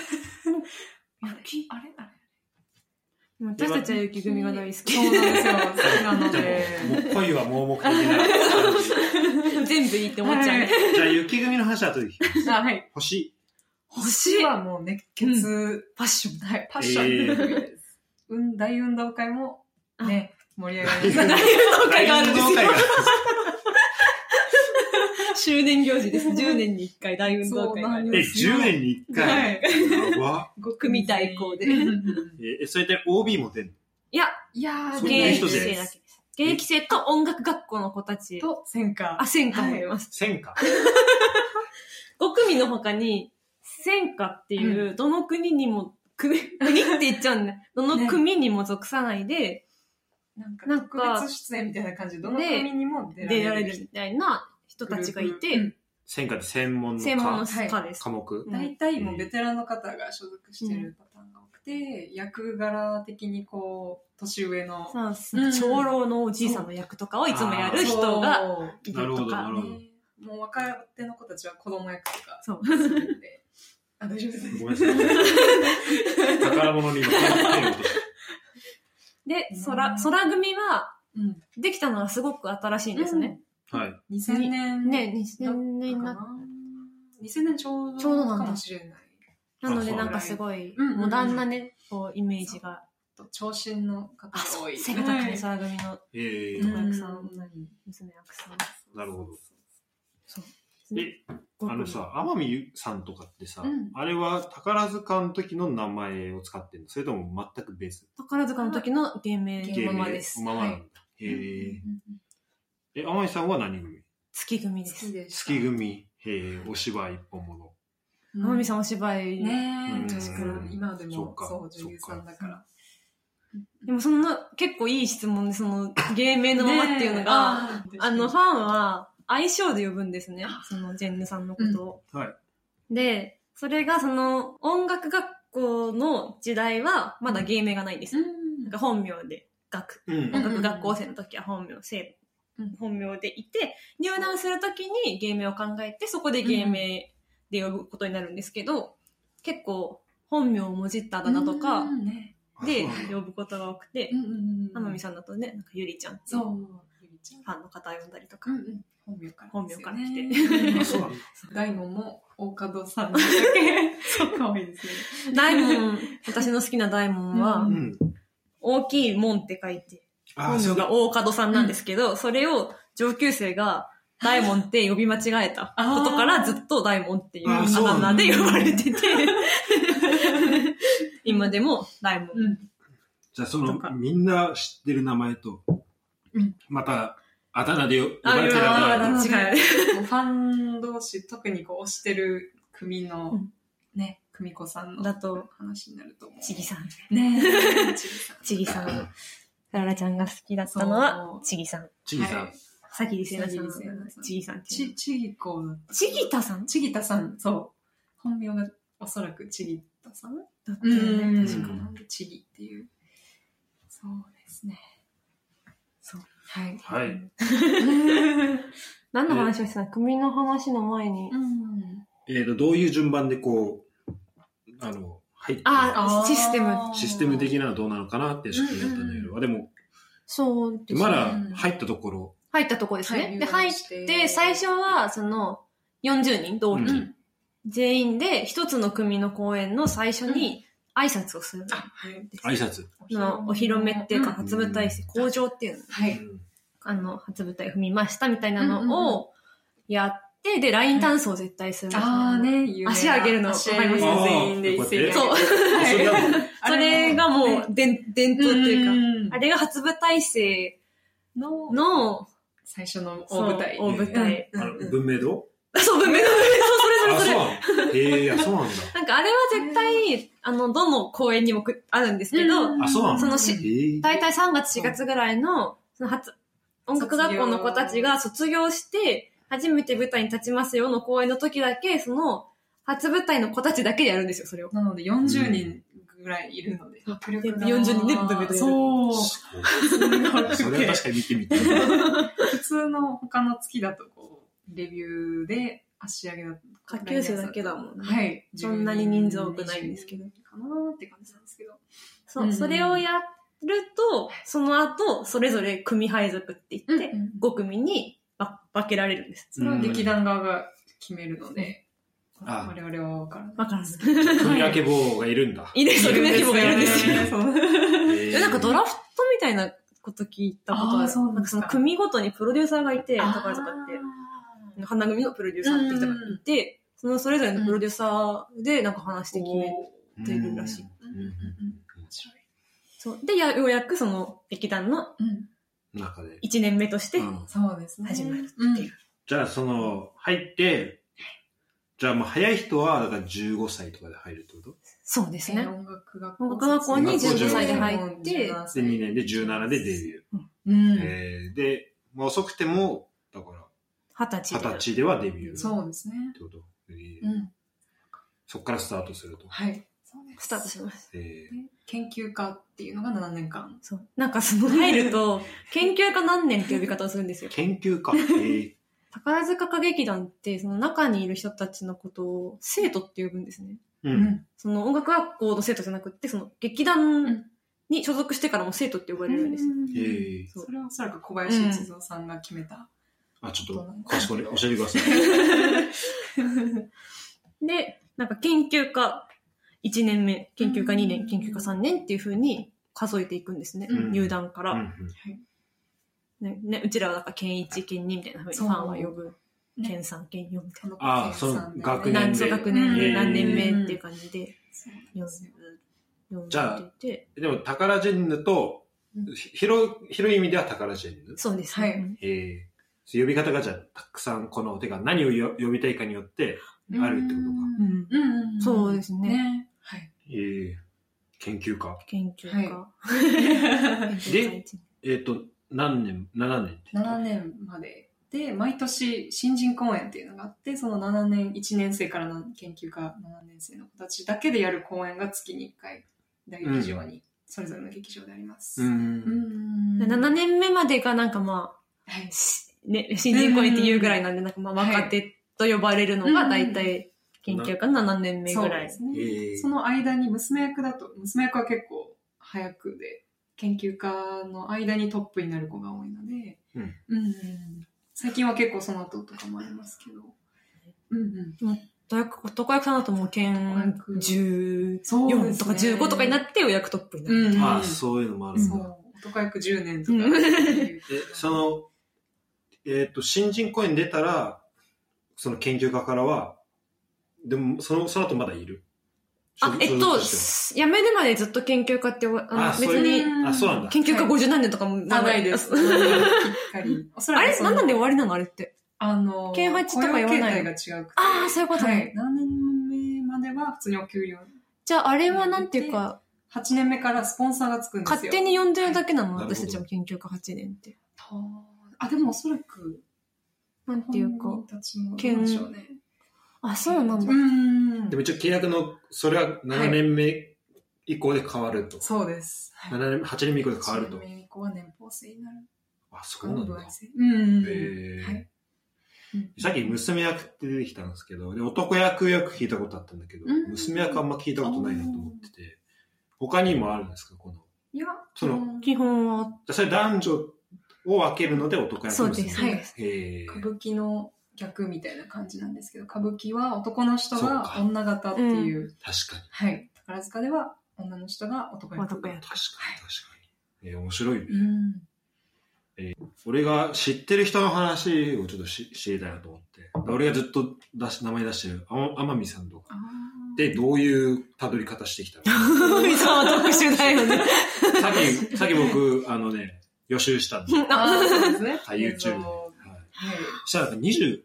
あれ私たちは雪組が大好き。 そうなんですよ。好きなので。 もう恋は盲目的な。 全部いいって思っちゃうね。 じゃあ雪組の話は後で聞きます。 はい。 星はもう熱血、 ファッション。 はい、パッションです。大運動会もね、盛り上がります。 大運動会があるんですよ。周年行事です。10年に1回大運動会があります。 10年に1回？はい。やば。 5組対抗で。 それで OB も出るの？ いや、現役生だけです。現役生と音楽学校の子たち。 と、専科。 専科もいます。 専科。 5組の他に、専科っていう、どの国にも、国って言っちゃうんだ。どの組にも属さないで、 なんか特別出演みたいな感じで、どの組にも出られるみたいな人たちがいて、 専科って専門の科です。 科目。 大体もうベテランの方が所属してるパターンが多くて、役柄的にこう、年上の。 長老のおじいさんの役とかをいつもやる人がいるとか。 もう若手の子たちは子供役とか。 そう。 大丈夫です。 ごめんなさい。宝物に今手を落として。 で、空組は、できたのはすごく新しいんですね。 はい。 2000年。 ね、2000年な。 2000年ちょうどかもしれない。 なのでなんかすごい、モダンなね、こう、イメージが。 長身の方が多い。 背が高い空組の男役さん、娘役さん。 なるほど。 そう。 天海さんとかってさ、あれは宝塚の時の名前を使ってるの？それとも全く別？ 宝塚の時の芸名のままです。 ままなんだ。へえ。天海さんは何組？ 月組です。 月組。お芝居一本物。 天海さんお芝居ね。今でもそう女優さんだから。 でもそんな結構いい質問で、その芸名のままっていうのが、ファンは愛称で呼ぶんですね。そのジェンヌさんのことを。 はい。 で、それがその音楽学校の時代はまだ芸名がないんです。なんか本名で音楽学校生の時は本名でいて、入団する時に芸名を考えて、そこで芸名で呼ぶことになるんですけど、結構本名をもじったあだ名とかで呼ぶことが多くて、天海さんだとね、なんかゆりちゃんってファンの方呼んだりとか、本名から来て。 大門も大門さんだけ可愛いですね。 大門、私の好きな大門は、大きい門って書いて、本名が大門さんなんですけど、それを上級生が大門って呼び間違えたことからずっと大門っていうあだ名で呼ばれてて、今でも大門。 じゃあそのみんな知ってる名前と、またあだ名で呼ばれてるあだ名。 違う。ファン同士、特にこう推してる組のね、組子さんの話になると思う。 ちぎさん。 ねちぎさん。ララちゃんが好きだったのは、ちぎさん。 ちぎさん。 さきりせなさん。ちぎさん。 ちぎこだった。 ちぎたさん？ ちぎたさん、そう。本名がおそらくちぎたさんだったよね。 確かなんでちぎっていう。そうですね。そう。はい。 はい。 何の話をしてたの？組の話の前に。 どういう順番でこう、入ってシステム的なのはどうなのかなって仕組みだったんだけど、でも、 そうですね。 まだ入ったところですね。で、入って、最初は、その、40人、同期、全員で、一つの組の公演の最初に、挨拶をするんです。 挨拶。 お披露目っていうか、初舞台向上っていうの。初舞台踏みましたみたいなのをやって、で、ラインダンスを絶対するんですね。足上げるの、わかります？ 全員で一斉に。 そう。それがもう、伝統っていうか、あれが初舞台生の、 最初の大舞台。 大舞台。 文明堂？ そう、文明堂。それ。 そうなんだ。 なんかあれは絶対、どの公演にもあるんですけど、大体3月4月ぐらいの、音楽学校の子たちが卒業して、初めて舞台に立ちますよの公演の時だけ、その、初舞台の子たちだけでやるんですよ、それを。 なので40人ぐらいいるので、 迫力が。40人で舞台で。 そう。 それは確かに見てみたい。 普通の他の月だと、こう、レビューで足上げだと。 下級生だけだもんね。 はい。 そんなに人数多くないんですけど。 かなーって感じなんですけど。 そう、それをやると、その後、それぞれ組配属って言って、5組に分けられるんです。 それは劇団側が決めるので、我々は分からない。 分からない。 組分け棒がいるんだ。 いるんですよ、組分け棒がいるんですよ。なんかドラフトみたいなこと聞いたことある。なんかその組ごとにプロデューサーがいて、宝塚って。花組のプロデューサーって人がいて、それぞれのプロデューサーでなんか話して決めてるらしい。そう。で、ようやくその劇団の中で 1年目として始まるっていう。 じゃあ入って、じゃあもう早い人はだから15歳とかで入るってこと？ そうですね。 音楽学校に15歳で入って、で 2年で17でデビュー。で、遅くても、だから、 20 歳ではデビュー。 そうですね。 ってこと。そっからスタートすると。 はい。そうです。 スタートします。 研究家っていうのが7年間。 そう。なんかその入ると、研究家何年って呼び方をするんですよ。 研究家。 宝塚歌劇団って、その中にいる人たちのことを生徒って呼ぶんですね。その音楽学校の生徒じゃなくて、その劇団に所属してからも生徒って呼ばれるんです。 それはおそらく小林一三さんが決めた。 ちょっと、詳しく教えてください。で、なんか研究家1年目、研究家2年、研究家3年っていう風に数えていくんですね。入団から。ね、うちらはだから県1、県2みたいな風にファンは呼ぶ。県3、県4みたいな。 その学年で。 学年で何年目っていう感じで呼んでいて。 じゃあ、でもタカラジェンヌと、広い意味ではタカラジェンヌ。 そうです。 はい。 呼び方がじゃあたくさんこの手が何を呼びたいかによってあるってことか。そうですね。 はい。 研究家。 研究家。 で、何年 ?7 年って。 7年まで。で、毎年新人公演っていうのがあって、その7年、1年生からの研究家7年生の子たちだけでやる公演が月に1回、大劇場に、それぞれの劇場であります。 7年目までがなんかまあ、ね、新人公演っていうぐらいなんで、なんかまあ若手と呼ばれるのが大体研究家の7年目ぐらい。 そうですね。その間に娘役だと、娘役は結構早くで、研究家の間にトップになる子が多いので、最近は結構その後とかもありますけど。 男役さんだともう県14とか15とかになってようやくトップになる。 そういうのもあるんだ。 男役10年とか。 その、新人公演出たら、その研究家からは、でも、その後まだいる。 辞めるまでずっと研究家って、別に、 そうなんだ。 研究家50何年とかもないです。 あれ何年で終わりなのあれって。県8とか言わない。 が違う。 そういうことね。 何年目までは普通にお給料。 じゃああれはなんていうか、 8年目からスポンサーがつくんですよ。 勝手に呼んでるだけなの、私たちも研究家8年って。 でもおそらく、 なんていうか、 県でしょうね。 そうなんだ。 でも一応契約の、それは7年目以降で変わると。 そうです。 8年目以降で変わると。 8年目以降は年俸制になる。 そうなんだ。さっき娘役って出てきたんですけど、で男役よく聞いたことあったんだけど、娘役あんま聞いたことないなと思ってて、他にもあるんですかいや、 基本は。 それ男女を分けるので男役そうです。はい。 歌舞伎の逆みたいな感じなんですけど、歌舞伎は男の人が女型っていう。 確かに。 はい。宝塚では女の人が男役。 確かに。面白いね。俺が知ってる人の話をちょっと知りたいなと思って。俺がずっと名前出してる天海さんとか。で、どういうたどり方してきたの？ 天海さんは特殊だよね。 さっき僕、予習したんで。 そうですね。 YouTube で。したら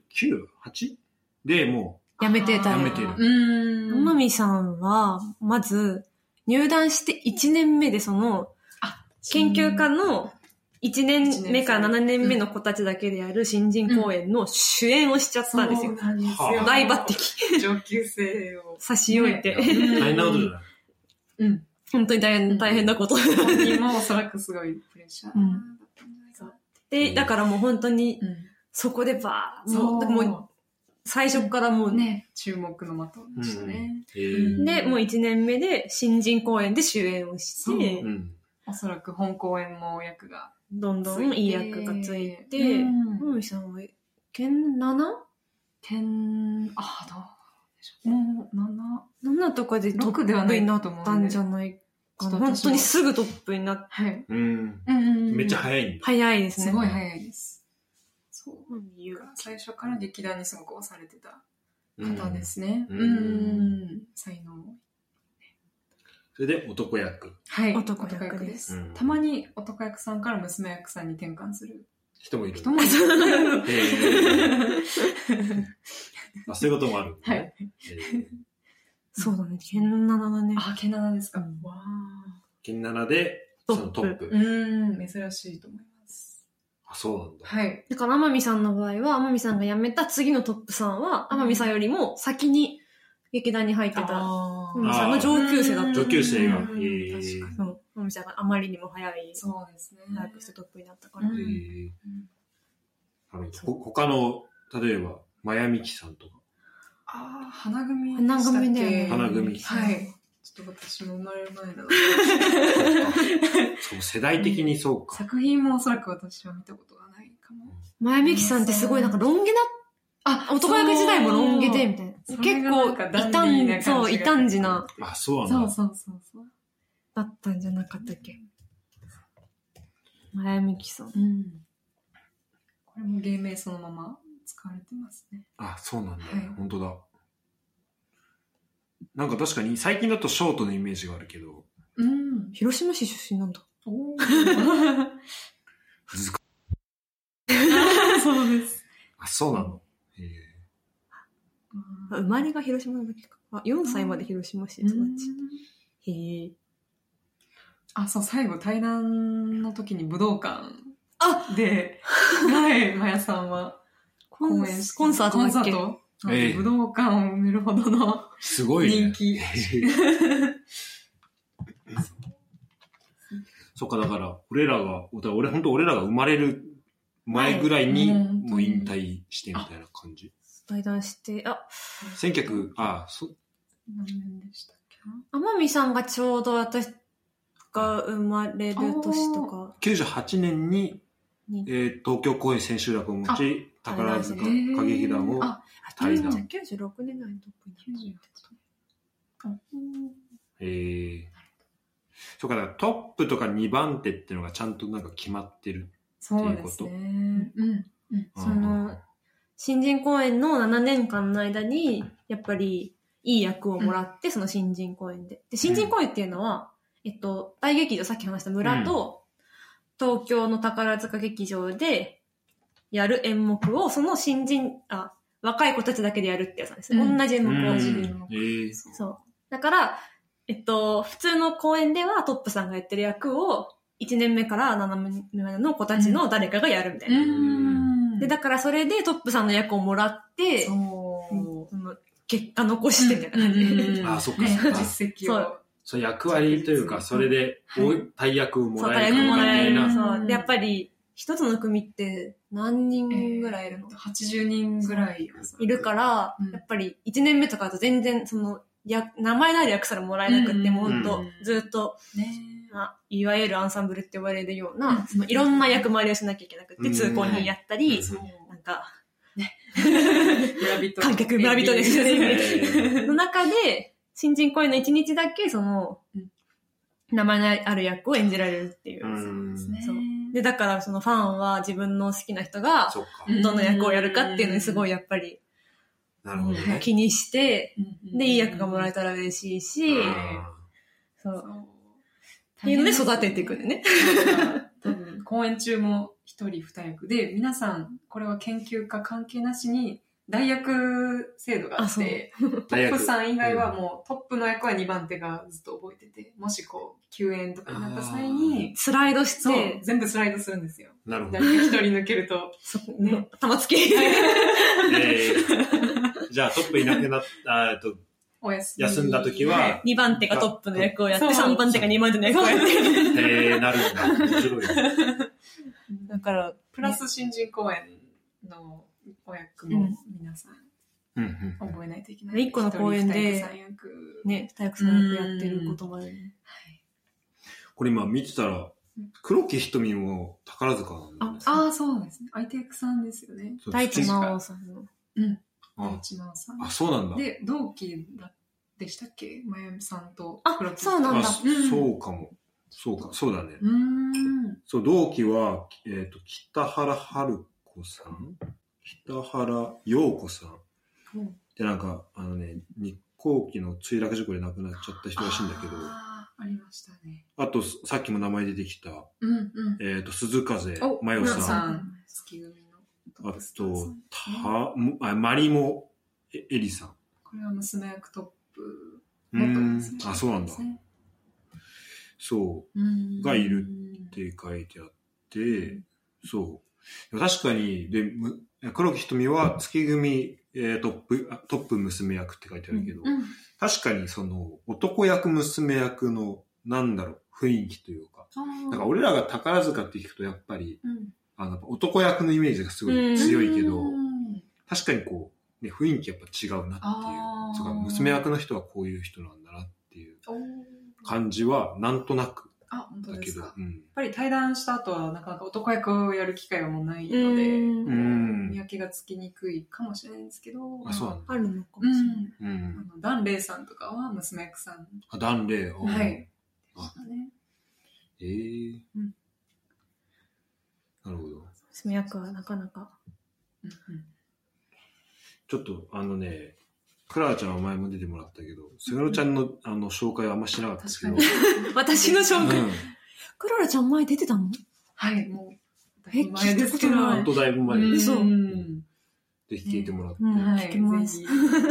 29?8? で、もう。やめてた。 やめてる。 天海さんは、まず、入団して1年目で研究家の1年目から7年目の子たちだけでやる新人公演の主演をしちゃったんですよ。大抜擢。 上級生を。 差し置いて。 大変なことじゃない。 本当に大変なこと。 本人もおそらくすごいプレッシャーだったんじゃないか。 で、だからもう本当に、そこでもう、最初からもうね、注目の的でしたね。 で、もう1年目で新人公演で主演をして、 おそらく本公演の役が、 どんどんいい役がついて、天海さんは、県 7? どうでしょう。もう 7とかでトップになったんじゃないかな。本当にすぐトップになって。 めっちゃ早いんだ。 早いですね。 すごい早いです。そう。最初から劇団にすごく推されてた方ですね。才能。 それで男役。 はい。男役です。たまに男役さんから娘役さんに転換する人もいる。 そういうこともある。 はい。 そうだね。県7だね。 県7ですか。 県7で、そのトップ。 珍しいと思います。 あ、そうなんだ。 はい。 だから天海さんの場合は、天海さんが辞めた次のトップさんは、天海さんよりも先に劇団に入ってた、天海さんの上級生だった。 上級生が。 確かに。そう。天海さんがあまりにも早い。 そうですね。 早くしてトップになったから。 他の、例えば、マヤミキさんとか。 花組。 花組で。 花組。 はい。ちょっと私も生まれる前なので。 そう、世代的にそうか。 作品もおそらく私は見たことがないかも。 マヤミキさんってすごいなんかロン毛男役時代もロン毛で、みたいな。結構、異端児な。 あ、そうなんだ。 そう。 だったんじゃなかったっけ。マヤミキさん。 これも芸名そのまま使われてますね。 あ、そうなんだね。本当だ。なんか確かに最近だとショートのイメージがあるけど。 広島市出身なんだ。 そうです。 あ、そうなの。 生まれが広島の時か。4歳まで広島市育ち。へえ。 そう、最後対談の時に武道館で、はい、マヤさんはコンサートだっけ？ 武道館を埋めるほどのすごい人気。 そっか、だから俺らが生まれる前ぐらいにもう引退してみたいな感じ。 対談して、 何年でしたっけ？ 天海さんがちょうど私が生まれる年とか。 98年に、東京公演千秋楽を持ち、宝塚歌劇団を対談。 96年代のトップになった。 そうか、だからトップとか2番手っていうのがちゃんとなんか決まってるっていうこと。 そうですね。 新人公演の7年間の間に、やっぱりいい役をもらって、その新人公演で。で、新人公演っていうのは、大劇場、さっき話した村と、東京の宝塚劇場でやる演目を、その若い子たちだけでやるってやつなんですね。同じ演目を。そう。だから、普通の公演ではトップさんがやってる役を、1年目から7年目の子たちの誰かがやるみたいな。で、だからそれでトップさんの役をもらって、その結果残してみたいな感じ。 そっか。 実績を。 そう役割というか、それで大役をもらえるみたいな。 そう。で、やっぱり、一つの組って何人ぐらいいるの？ 80 人ぐらいいるから、やっぱり1年目とかだと全然、名前のある役すらもらえなくって、もうほんと、ずっと、いわゆるアンサンブルって呼ばれるような、いろんな役回りをしなきゃいけなくて、通行人やったり、なんか、観客村人ですよね。の中で、新人公演の1日だけ、名前のある役を演じられるっていう。そうで、だからファンは自分の好きな人が、どの役をやるかっていうのにすごいやっぱり、気にして、で、いい役がもらえたら嬉しいし、そう。っていうので育てていくんだよね。 多分、公演中も一人二役で、皆さん、これは研究家関係なしに、代役制度があって、トップさん以外はもうトップの役は2番手がずっと覚えてて、もし休演とかになった際に、 スライドして、 全部スライドするんですよ。 なるほど。 一人抜けると、 玉突き。 じゃあトップいなくなった、休んだ時は、 2番手がトップの役をやって、3番手が2番手の役をやって。 なるんだ。面白い。 だから、 プラス新人公演のお役も皆さん覚えないといけない。 1個の公演で、ね、2役3役やってることもある。 これ今見てたら、黒木瞳も宝塚なんですね。そうですね。相手役さんですよね。 大地真央さんの。 大地真央さん。 そうなんだ。 で、同期でしたっけ？まゆみさんと黒木。そうなんだ。 そうかも。そうだね。そう、同期は、北原春子さん、北原陽子さん。で、なんか、日航機の墜落事故で亡くなっちゃった人らしいんだけど。 ありましたね。 あと、さっきも名前出てきた、鈴風真世さん。 月組の。 あと、マリモエリさん。 これは娘役トップ。 そうなんだ。そう。がいるって書いてあって、そう。 確かに、で、黒木瞳は月組、トップ娘役って書いてあるけど、確かにその男役娘役の雰囲気というか、なんか俺らが宝塚って聞くとやっぱり、男役のイメージがすごい強いけど、確かにこう、ね、雰囲気やっぱ違うなっていう。そうか、娘役の人はこういう人なんだなっていう感じはなんとなく。 本当ですか。やっぱり対談した後はなかなか男役をやる機会はもうないので、見分けがつきにくいかもしれないんですけど、 あるのかもしれない。 ダンレイさんとかは娘役さん。 ダンレイ。 はい。でしたね。 なるほど。 娘役はなかなか。 ちょっとクララちゃんは前も出てもらったけど、セガロちゃんの紹介はあんましなかったですけど。 私の紹介。クララちゃん前出てたの？ はい、もう、だいぶ前ですけど。 ほんとだいぶ前です。 そう。 ぜひ聞いてもらって。 聞きます。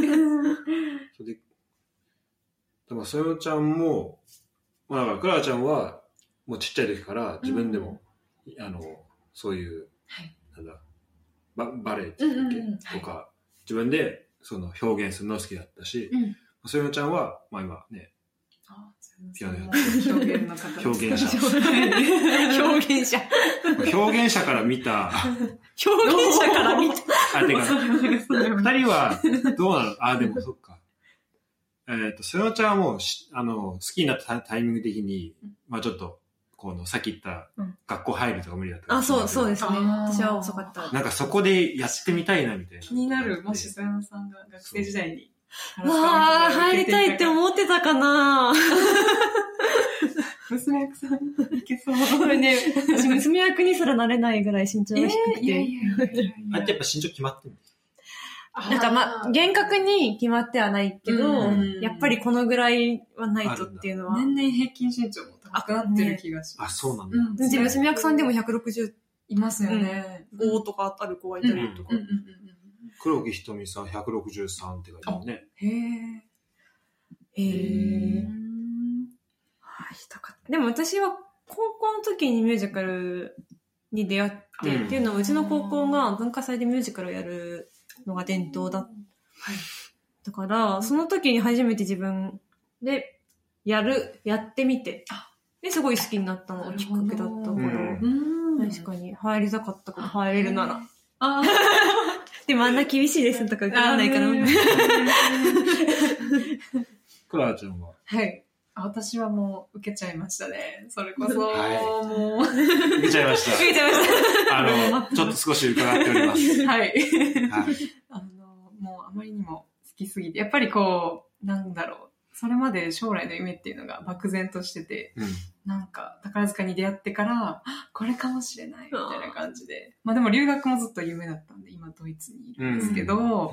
でも、セガロちゃんも、だからクララちゃんは、もうちっちゃい時から自分でも、そういう、バレエとか、自分で、表現するの好きだったし、そよのちゃんは、今ね、ピアノやって表現の方。 表現者。 表現者。 表現者から見た。 表現者から見た。 てか、二人は、どうなの？でもそっか。そよのちゃんはもう、好きになったタイミング的に、ちょっと、さっき言った学校入るとか無理だった。 そうですね。私は遅かった。 なんかそこでやってみたいなみたいな。 気になる、もしそよのさんが学生時代に。 入りたいって思ってたかな娘役さんいけそう。 私娘役にすらなれないぐらい身長が低くて。 あってやっぱ身長決まってるんですなんか厳格に決まってはないけど、やっぱりこのぐらいはないとっていうのは。 年々平均身長も高くなってる気がします。 そうなんだ。 娘役さんでも160 いますよね。 5とかある子がいたりとか。 黒木瞳さん163って書いてあるね。 でも私は高校の時にミュージカルに出会って、っていうのはうちの高校が文化祭でミュージカルをやるのが伝統だったから、その時に初めて自分でやってみて、ですごい好きになったのがきっかけだったから、確かに入りたかったから入れるなら。でもあんな厳しいレッスンとか受けられないから。 クララちゃんは？ はい。私はもう受けちゃいましたね。それこそ、もう。 受けちゃいました。 受けちゃいました。 ちょっと少し伺っております。 はい。もうあまりにも好きすぎて、やっぱりそれまで将来の夢っていうのが漠然としてて、なんか宝塚に出会ってから、これかもしれないみたいな感じで。でも留学もずっと夢だったんで、今ドイツにいるんですけど、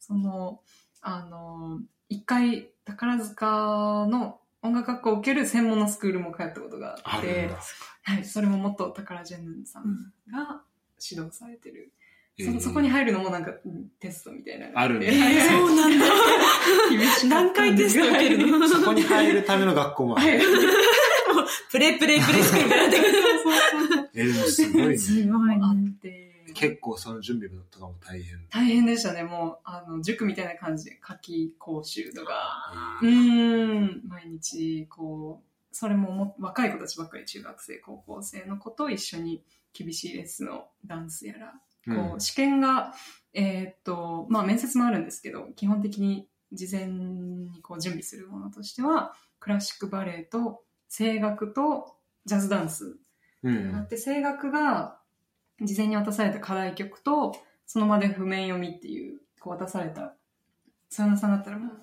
一回宝塚の音楽学校を受ける専門のスクールも通ったことがあって、はい、それも元宝ジェンヌさんが指導されてる。そこに入るのもなんかテストみたいなのがあるね。 そうなんだ。何回テスト受けるの？ そこに入るための学校もある。 プレスクールみたいな。 でもすごいね。 すごい。 あって。 結構その準備とかも大変。 大変でしたね。もう、塾みたいな感じで夏季講習とか、毎日、それも若い子たちばっかり、中学生、高校生の子と一緒に厳しいレッスンのダンスやら、試験が、面接もあるんですけど、基本的に事前に準備するものとしては、クラシックバレエと声楽とジャズダンス。声楽が事前に渡された課題曲と、その場で譜面読みっていう、渡された、そよなさんだったらもう、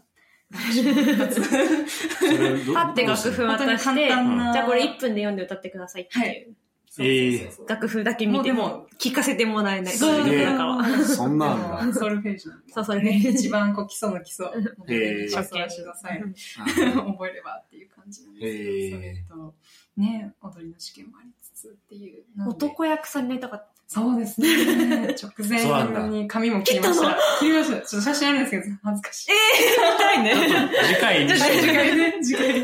パッて楽譜渡して、じゃあこれ1分で読んで歌ってくださいっていう。楽譜だけ見ても聞かせてもらえない。 そんなんだ。 ソルフェージュなんで。 そう、ソルフェージュ。 一番基礎の基礎。初見してください。覚えればっていう感じなんですけど、それと、ね、踊りの試験もありつつっていう。 男役さんになりたかった。 そうですね。直前に髪も切りました。切りました。ちょっと写真あるんですけど、恥ずかしい。 見たいね。 次回にして。 次回。はい。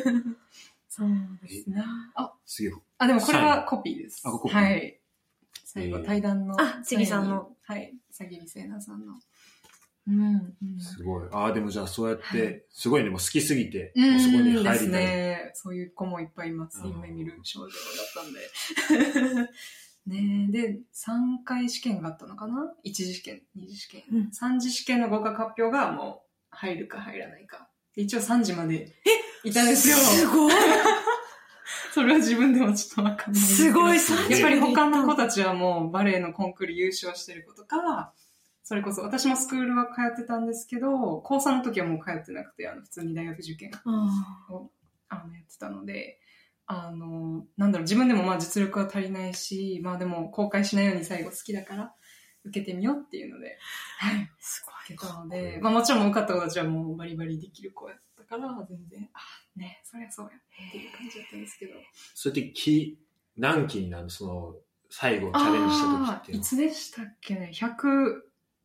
そうですね。 すげえ。 でもこれはコピーです。 コピー。 はい。 最後対談の。 ちぎさんの。 はい。さぎりせいなさんの。 すごい。でもじゃあそうやって、すごいね、もう好きすぎて、もうそこに入りたい。 ですね。そういう子もいっぱいいます。夢見る少女だったんで。ねで、3回試験があったのかな ?1 次試験、2次試験。3次試験の合格発表がもう入るか入らないか。一応3時までいたんですよ。 すごいそれは自分でもちょっとわかんないですけど。 すごい、 やっぱり他の子たちはもうバレエのコンクール優勝してる子とか、それこそ私もスクールは通ってたんですけど、高3の時はもう通ってなくて、普通に大学受験をやってたので、なんだろう、自分でもまあ実力は足りないし、まあでも後悔しないように最後好きだから受けてみようっていうので、はい、すごい受けたので、まあもちろん受かった子たちはもうバリバリできる子やったから、全然、ね、そりゃそうやっていう感じだったんですけど。 それって何期になる最後チャレンジした時っていうのは。 いつでしたっけね、100、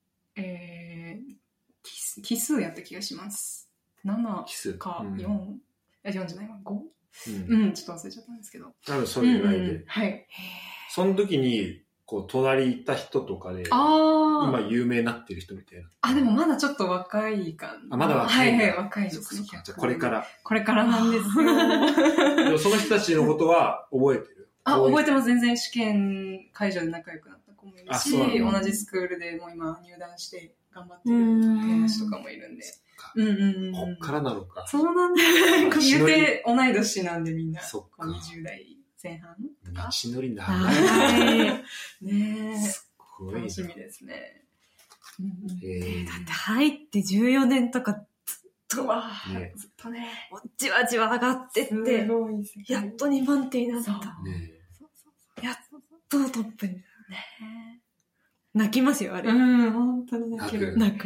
奇数やった気がします。7か4、4じゃないわ、5? ちょっと忘れちゃったんですけど。 多分それぐらいで。 はい。 その時に、隣行った人とかで、今有名になってる人みたいな。 でもまだちょっと若いかな。 まだ若い。 はい、若いですね。 じゃあこれから。 これからなんですよ。 でもその人たちのことは覚えてる？ 覚えてます。全然試験会場で仲良くなった子もいるし、同じスクールでもう今入団して頑張ってる友達とかもいるんで。 こっからなのか。 そうなんです。言うて同い年なんでみんな。20代前半とか。 道のりだ。 ねえ。楽しみですね。 だって入って14年とかずっとね、じわじわ上がってって、やっと2番手になった。やっとトップに。泣きますよ、あれ。 本当に泣ける。 泣く。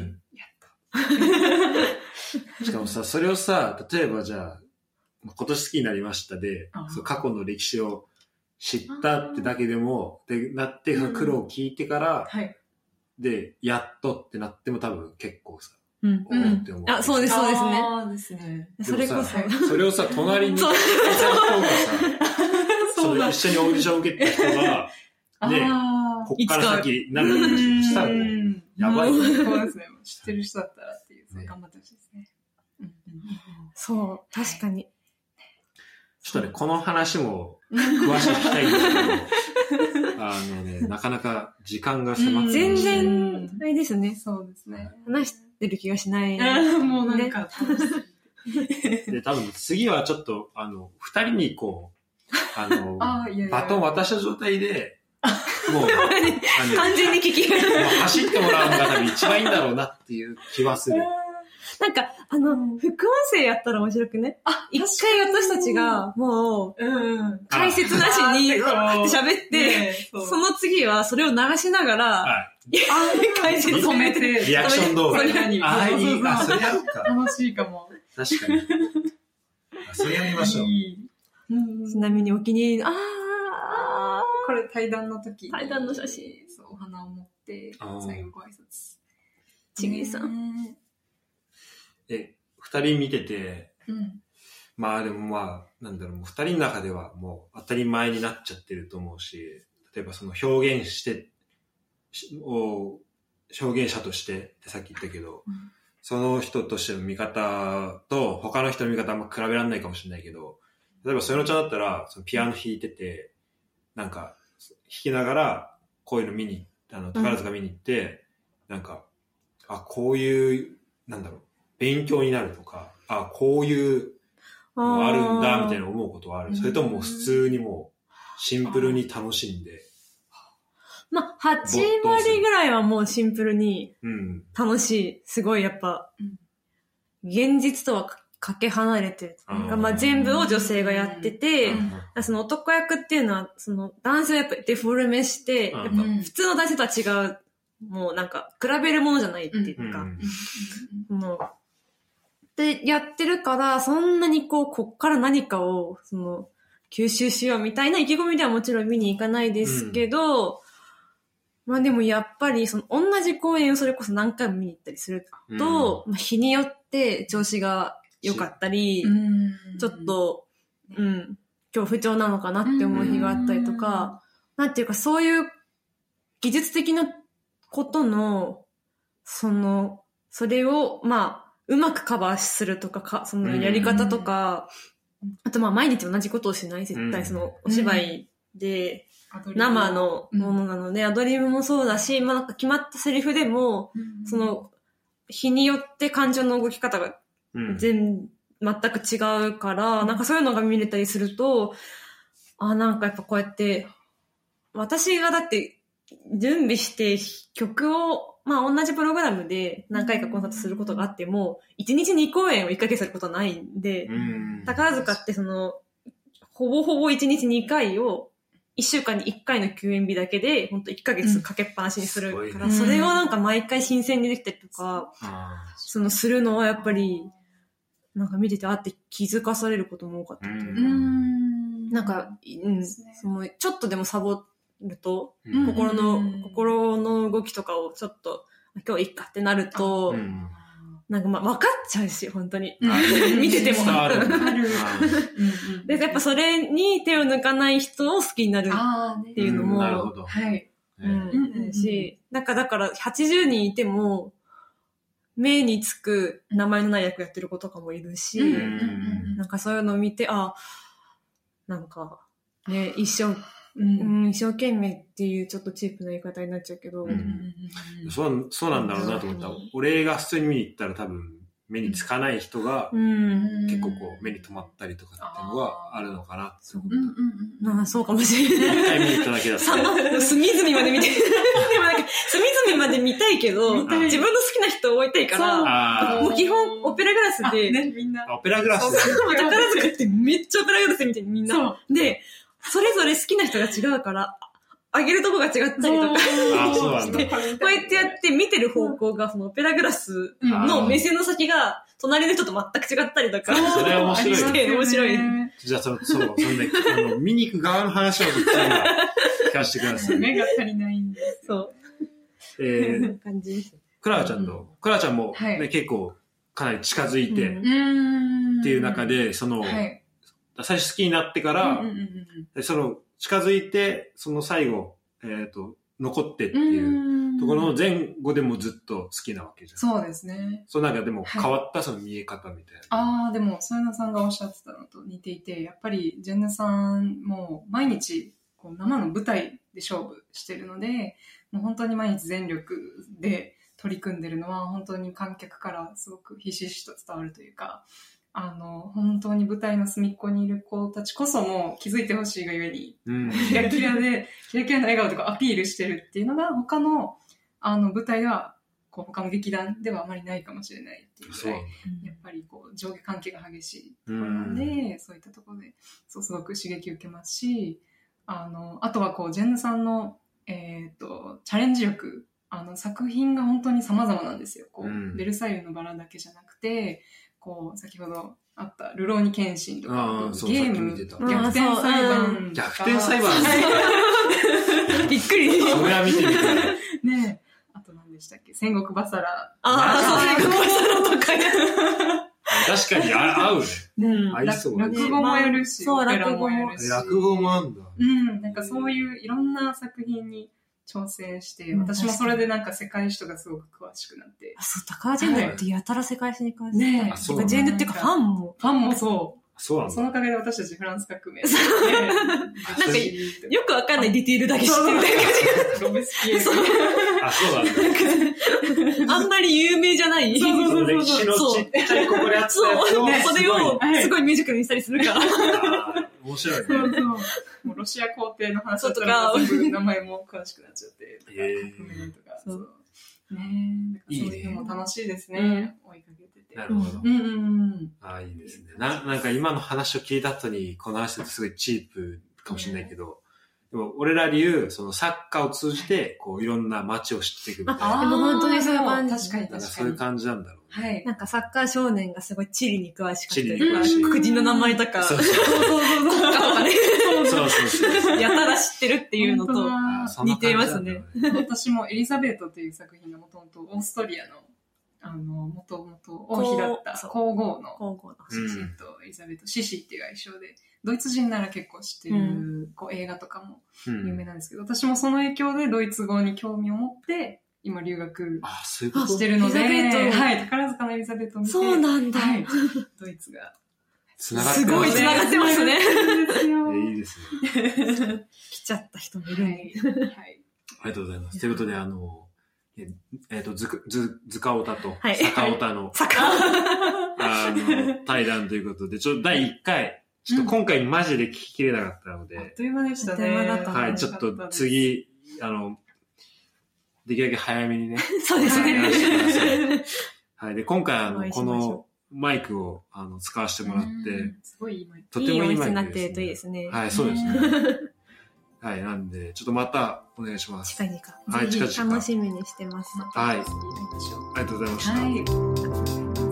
しかもさ、それをさ、例えばじゃあ、今年好きになりましたで、過去の歴史を知ったってだけでも、で、なって、苦労を聞いてから、で、やっとってなっても多分結構さ、って思う。 そうです、そうですね。 ですね。 それこそ。 それをさ、隣にいた人がさ、一緒にオーディション受けた人が、ね、こっから先、なんかしたらもう、やばい。 そうですね。知ってる人だったらっていう、頑張ってほしいですね。 そう、確かに。 ちょっとね、この話も詳しく聞きたいんですけど、なかなか時間が迫って全然、あれですね。 そうですね。 話してる気がしない。 もうなんか、 で、多分次はちょっと、二人にバトン渡した状態で、もう、 完全に聞き走ってもらうのが多分一番いいんだろうなっていう気はする。 なんか、副音声やったら面白くね。一回私たちが、もう、解説なしに、喋って、その次はそれを流しながら、解説止めて、 リアクション動画。 それそれやるか。 楽しいかも。 確かに。それやりましょう。 ちなみにお気に入り、 これ対談の時。 対談の写真。 お花を持って、最後ご挨拶。 ちぎりさん。 二人見てて、まあでもなんだろう、二人の中ではもう当たり前になっちゃってると思うし、例えばその表現者としてってさっき言ったけど、その人としての見方と他の人の見方は比べられないかもしれないけど、例えばそよのちゃんだったら、そのピアノ弾いてて、なんか弾きながらこういうの見に、宝塚見に行って、なんか、こういう、なんだろう、勉強になるとか、こういうのあるんだみたいな思うことはある。それとも普通にもうシンプルに楽しんで。 まあ、8割ぐらいはもうシンプルに楽しい。すごいやっぱ、現実とはかけ離れてる。まあ、全部を女性がやってて、その男役っていうのは、その男性をやっぱデフォルメして、やっぱ普通の男性とは違う、もうなんか比べるものじゃないっていうか、で、やってるから、そんなにこっから何かを、吸収しようみたいな意気込みではもちろん見に行かないですけど、まあでもやっぱり、同じ公演をそれこそ何回も見に行ったりすると、日によって調子が良かったり、ちょっと、今日不調なのかなって思う日があったりとか、なんていうかそういう技術的なことの、それを、まあ、うまくカバーするとか、そのやり方とか、あとまあ毎日同じことをしない、絶対そのお芝居で、生のものなので、アドリブもそうだし、まあなんか決まったセリフでも、その、日によって感情の動き方が全く違うから、なんかそういうのが見れたりすると、なんかやっぱこうやって、私がだって準備して曲を、まあ同じプログラムで何回かコンサートすることがあっても、1日2公演を1ヶ月することはないんで、宝塚ってほぼほぼ1日2回を、1週間に1回の休演日だけで、ほんと1ヶ月かけっぱなしにするから、それをなんか毎回新鮮にできたりとか、するのはやっぱり、なんか見ててって気づかされることも多かったというか。なんか、ちょっとでもサボると、心の動きとかをちょっと、今日いっかってなると、なんかまあ分かっちゃうし、本当に。見てても。で、やっぱそれに手を抜かない人を好きになるっていうのも、 なるほど。 はい。 だから80人いても、目につく名前のない役やってる子とかもいるし、なんかそういうのを見て、なんか、ね、一生懸命っていうちょっとチープな言い方になっちゃうけど、 そうなんだろうなと思った。俺が普通に見に行ったら多分目につかない人が結構こう目に留まったりとかっていうのがあるのかなって思った。 そうかもしれない。 一回見に行っただけだった。 隅々まで見て、でもなんか隅々まで見たいけど、自分の好きな人を置いたいから、もう基本オペラグラスで、 みんな。 オペラグラスで。 宝塚ってめっちゃオペラグラスで見てるみんな。で、それぞれ好きな人が違うから、あげるとこが違ったりとか。 そうなんだ。 こうやってやって見てる方向が、そのオペラグラスの目線の先が、隣の人と全く違ったりとか。 それは面白い。 面白い。 じゃあそんで、見に行く側の話をずっと聞かせてください。 目が足りないんで。 そう。感じです。 クララちゃんも結構かなり近づいて、っていう中で、最初好きになってから、近づいて、最後、残ってっていうところの前後でもずっと好きなわけじゃん。 そうですね。 なんかでも変わった見え方みたいな。 でも、添野さんがおっしゃってたのと似ていて、やっぱりジェンヌさんも毎日生の舞台で勝負してるので、もう本当に毎日全力で取り組んでるのは本当に観客からすごくひしひしと伝わるというか、本当に舞台の隅っこにいる子たちこそも気づいてほしいがゆえに、キラキラの笑顔とかアピールしてるっていうのが他の、舞台では、他の劇団ではあまりないかもしれないっていうぐらい、やっぱり上下関係が激しいところなんで、そういったところですごく刺激を受けますし、あとはジェンヌさんの、チャレンジ力、作品が本当に様々なんですよ。ベルサイユのバラだけじゃなくて、先ほどあったルローニケンシンとか、ゲーム、逆転裁判とか。 逆転裁判びっくり。 それは見てみたい。 ねえ。あと何でしたっけ、戦国バサラ。 戦国バサラとか。 確かに合うね。合いそう。 落語もやるし、 そう、落語もやるし。 落語もあんだ。 なんかそういういろんな作品に挑戦して、私もそれでなんか世界史とかすごく詳しくなって。 そう、高ジェンヌってやたら世界史に関して。 ねえ。ジェンヌっていうかファンもそう。 そうなんだ。 そのおかげで私たちフランス革命。 なんか、よくわかんないディテールだけ知ってるみたいな感じ。 ロベスピエール。 そうなんだ。 あんまり有名じゃない。 そう歴史のちっちゃいここでやってたやつを。 それをすごいミュージカルにしたりするから。 面白いね。 もうロシア皇帝の話とか、名前も詳しくなっちゃって。革命とか。ねえ。そういうのも楽しいですね。追いかけてて。 なるほど。いいですね。なんか今の話を聞いた後に、この話ってすごいチープかもしれないけど、でも俺らで言う、サッカーを通じて、いろんな街を知っていくみたいな。 でも本当にそういう感じ。 確かに。 そういう感じなんだろうね。はい。 なんかサッカー少年がすごい地理に詳しかったりとか、国の名前とか、国家とかね。 そう。 やたら知ってるっていうのと似ていますね。 私もエリザベートという作品がもともとオーストリアのもともと王妃だった皇后のシシとエリザベート、シシっていう愛称でドイツ人なら結構知ってる、こう映画とかも有名なんですけど、私もその影響でドイツ語に興味を持って、今留学してるので、はい、宝塚のエリザベートを見て、 そうなんだ。 はい、ドイツが。 つながってますね。 すごいつながってますね。 いいですね。 来ちゃった人もいる。はい。 ありがとうございます。ということで、図鑑オタと坂オタの、対談ということで、ちょっと第1回、ちょっと今回マジで聞ききれなかったので、 あっという間でしたね。 はい、ちょっと次、できるだけ早めにね。 そうですね。 はい。で、今回このマイクを使わせてもらって、 すごいいいマイク。 とてもいいマイクです、ね。 いい音質になってるといいですね。 はい、そうですね。はい、なんで、ちょっとまたお願いします。 近々。 はい、近々。 楽しみにしてます。 はい。ありがとうございました。 はい。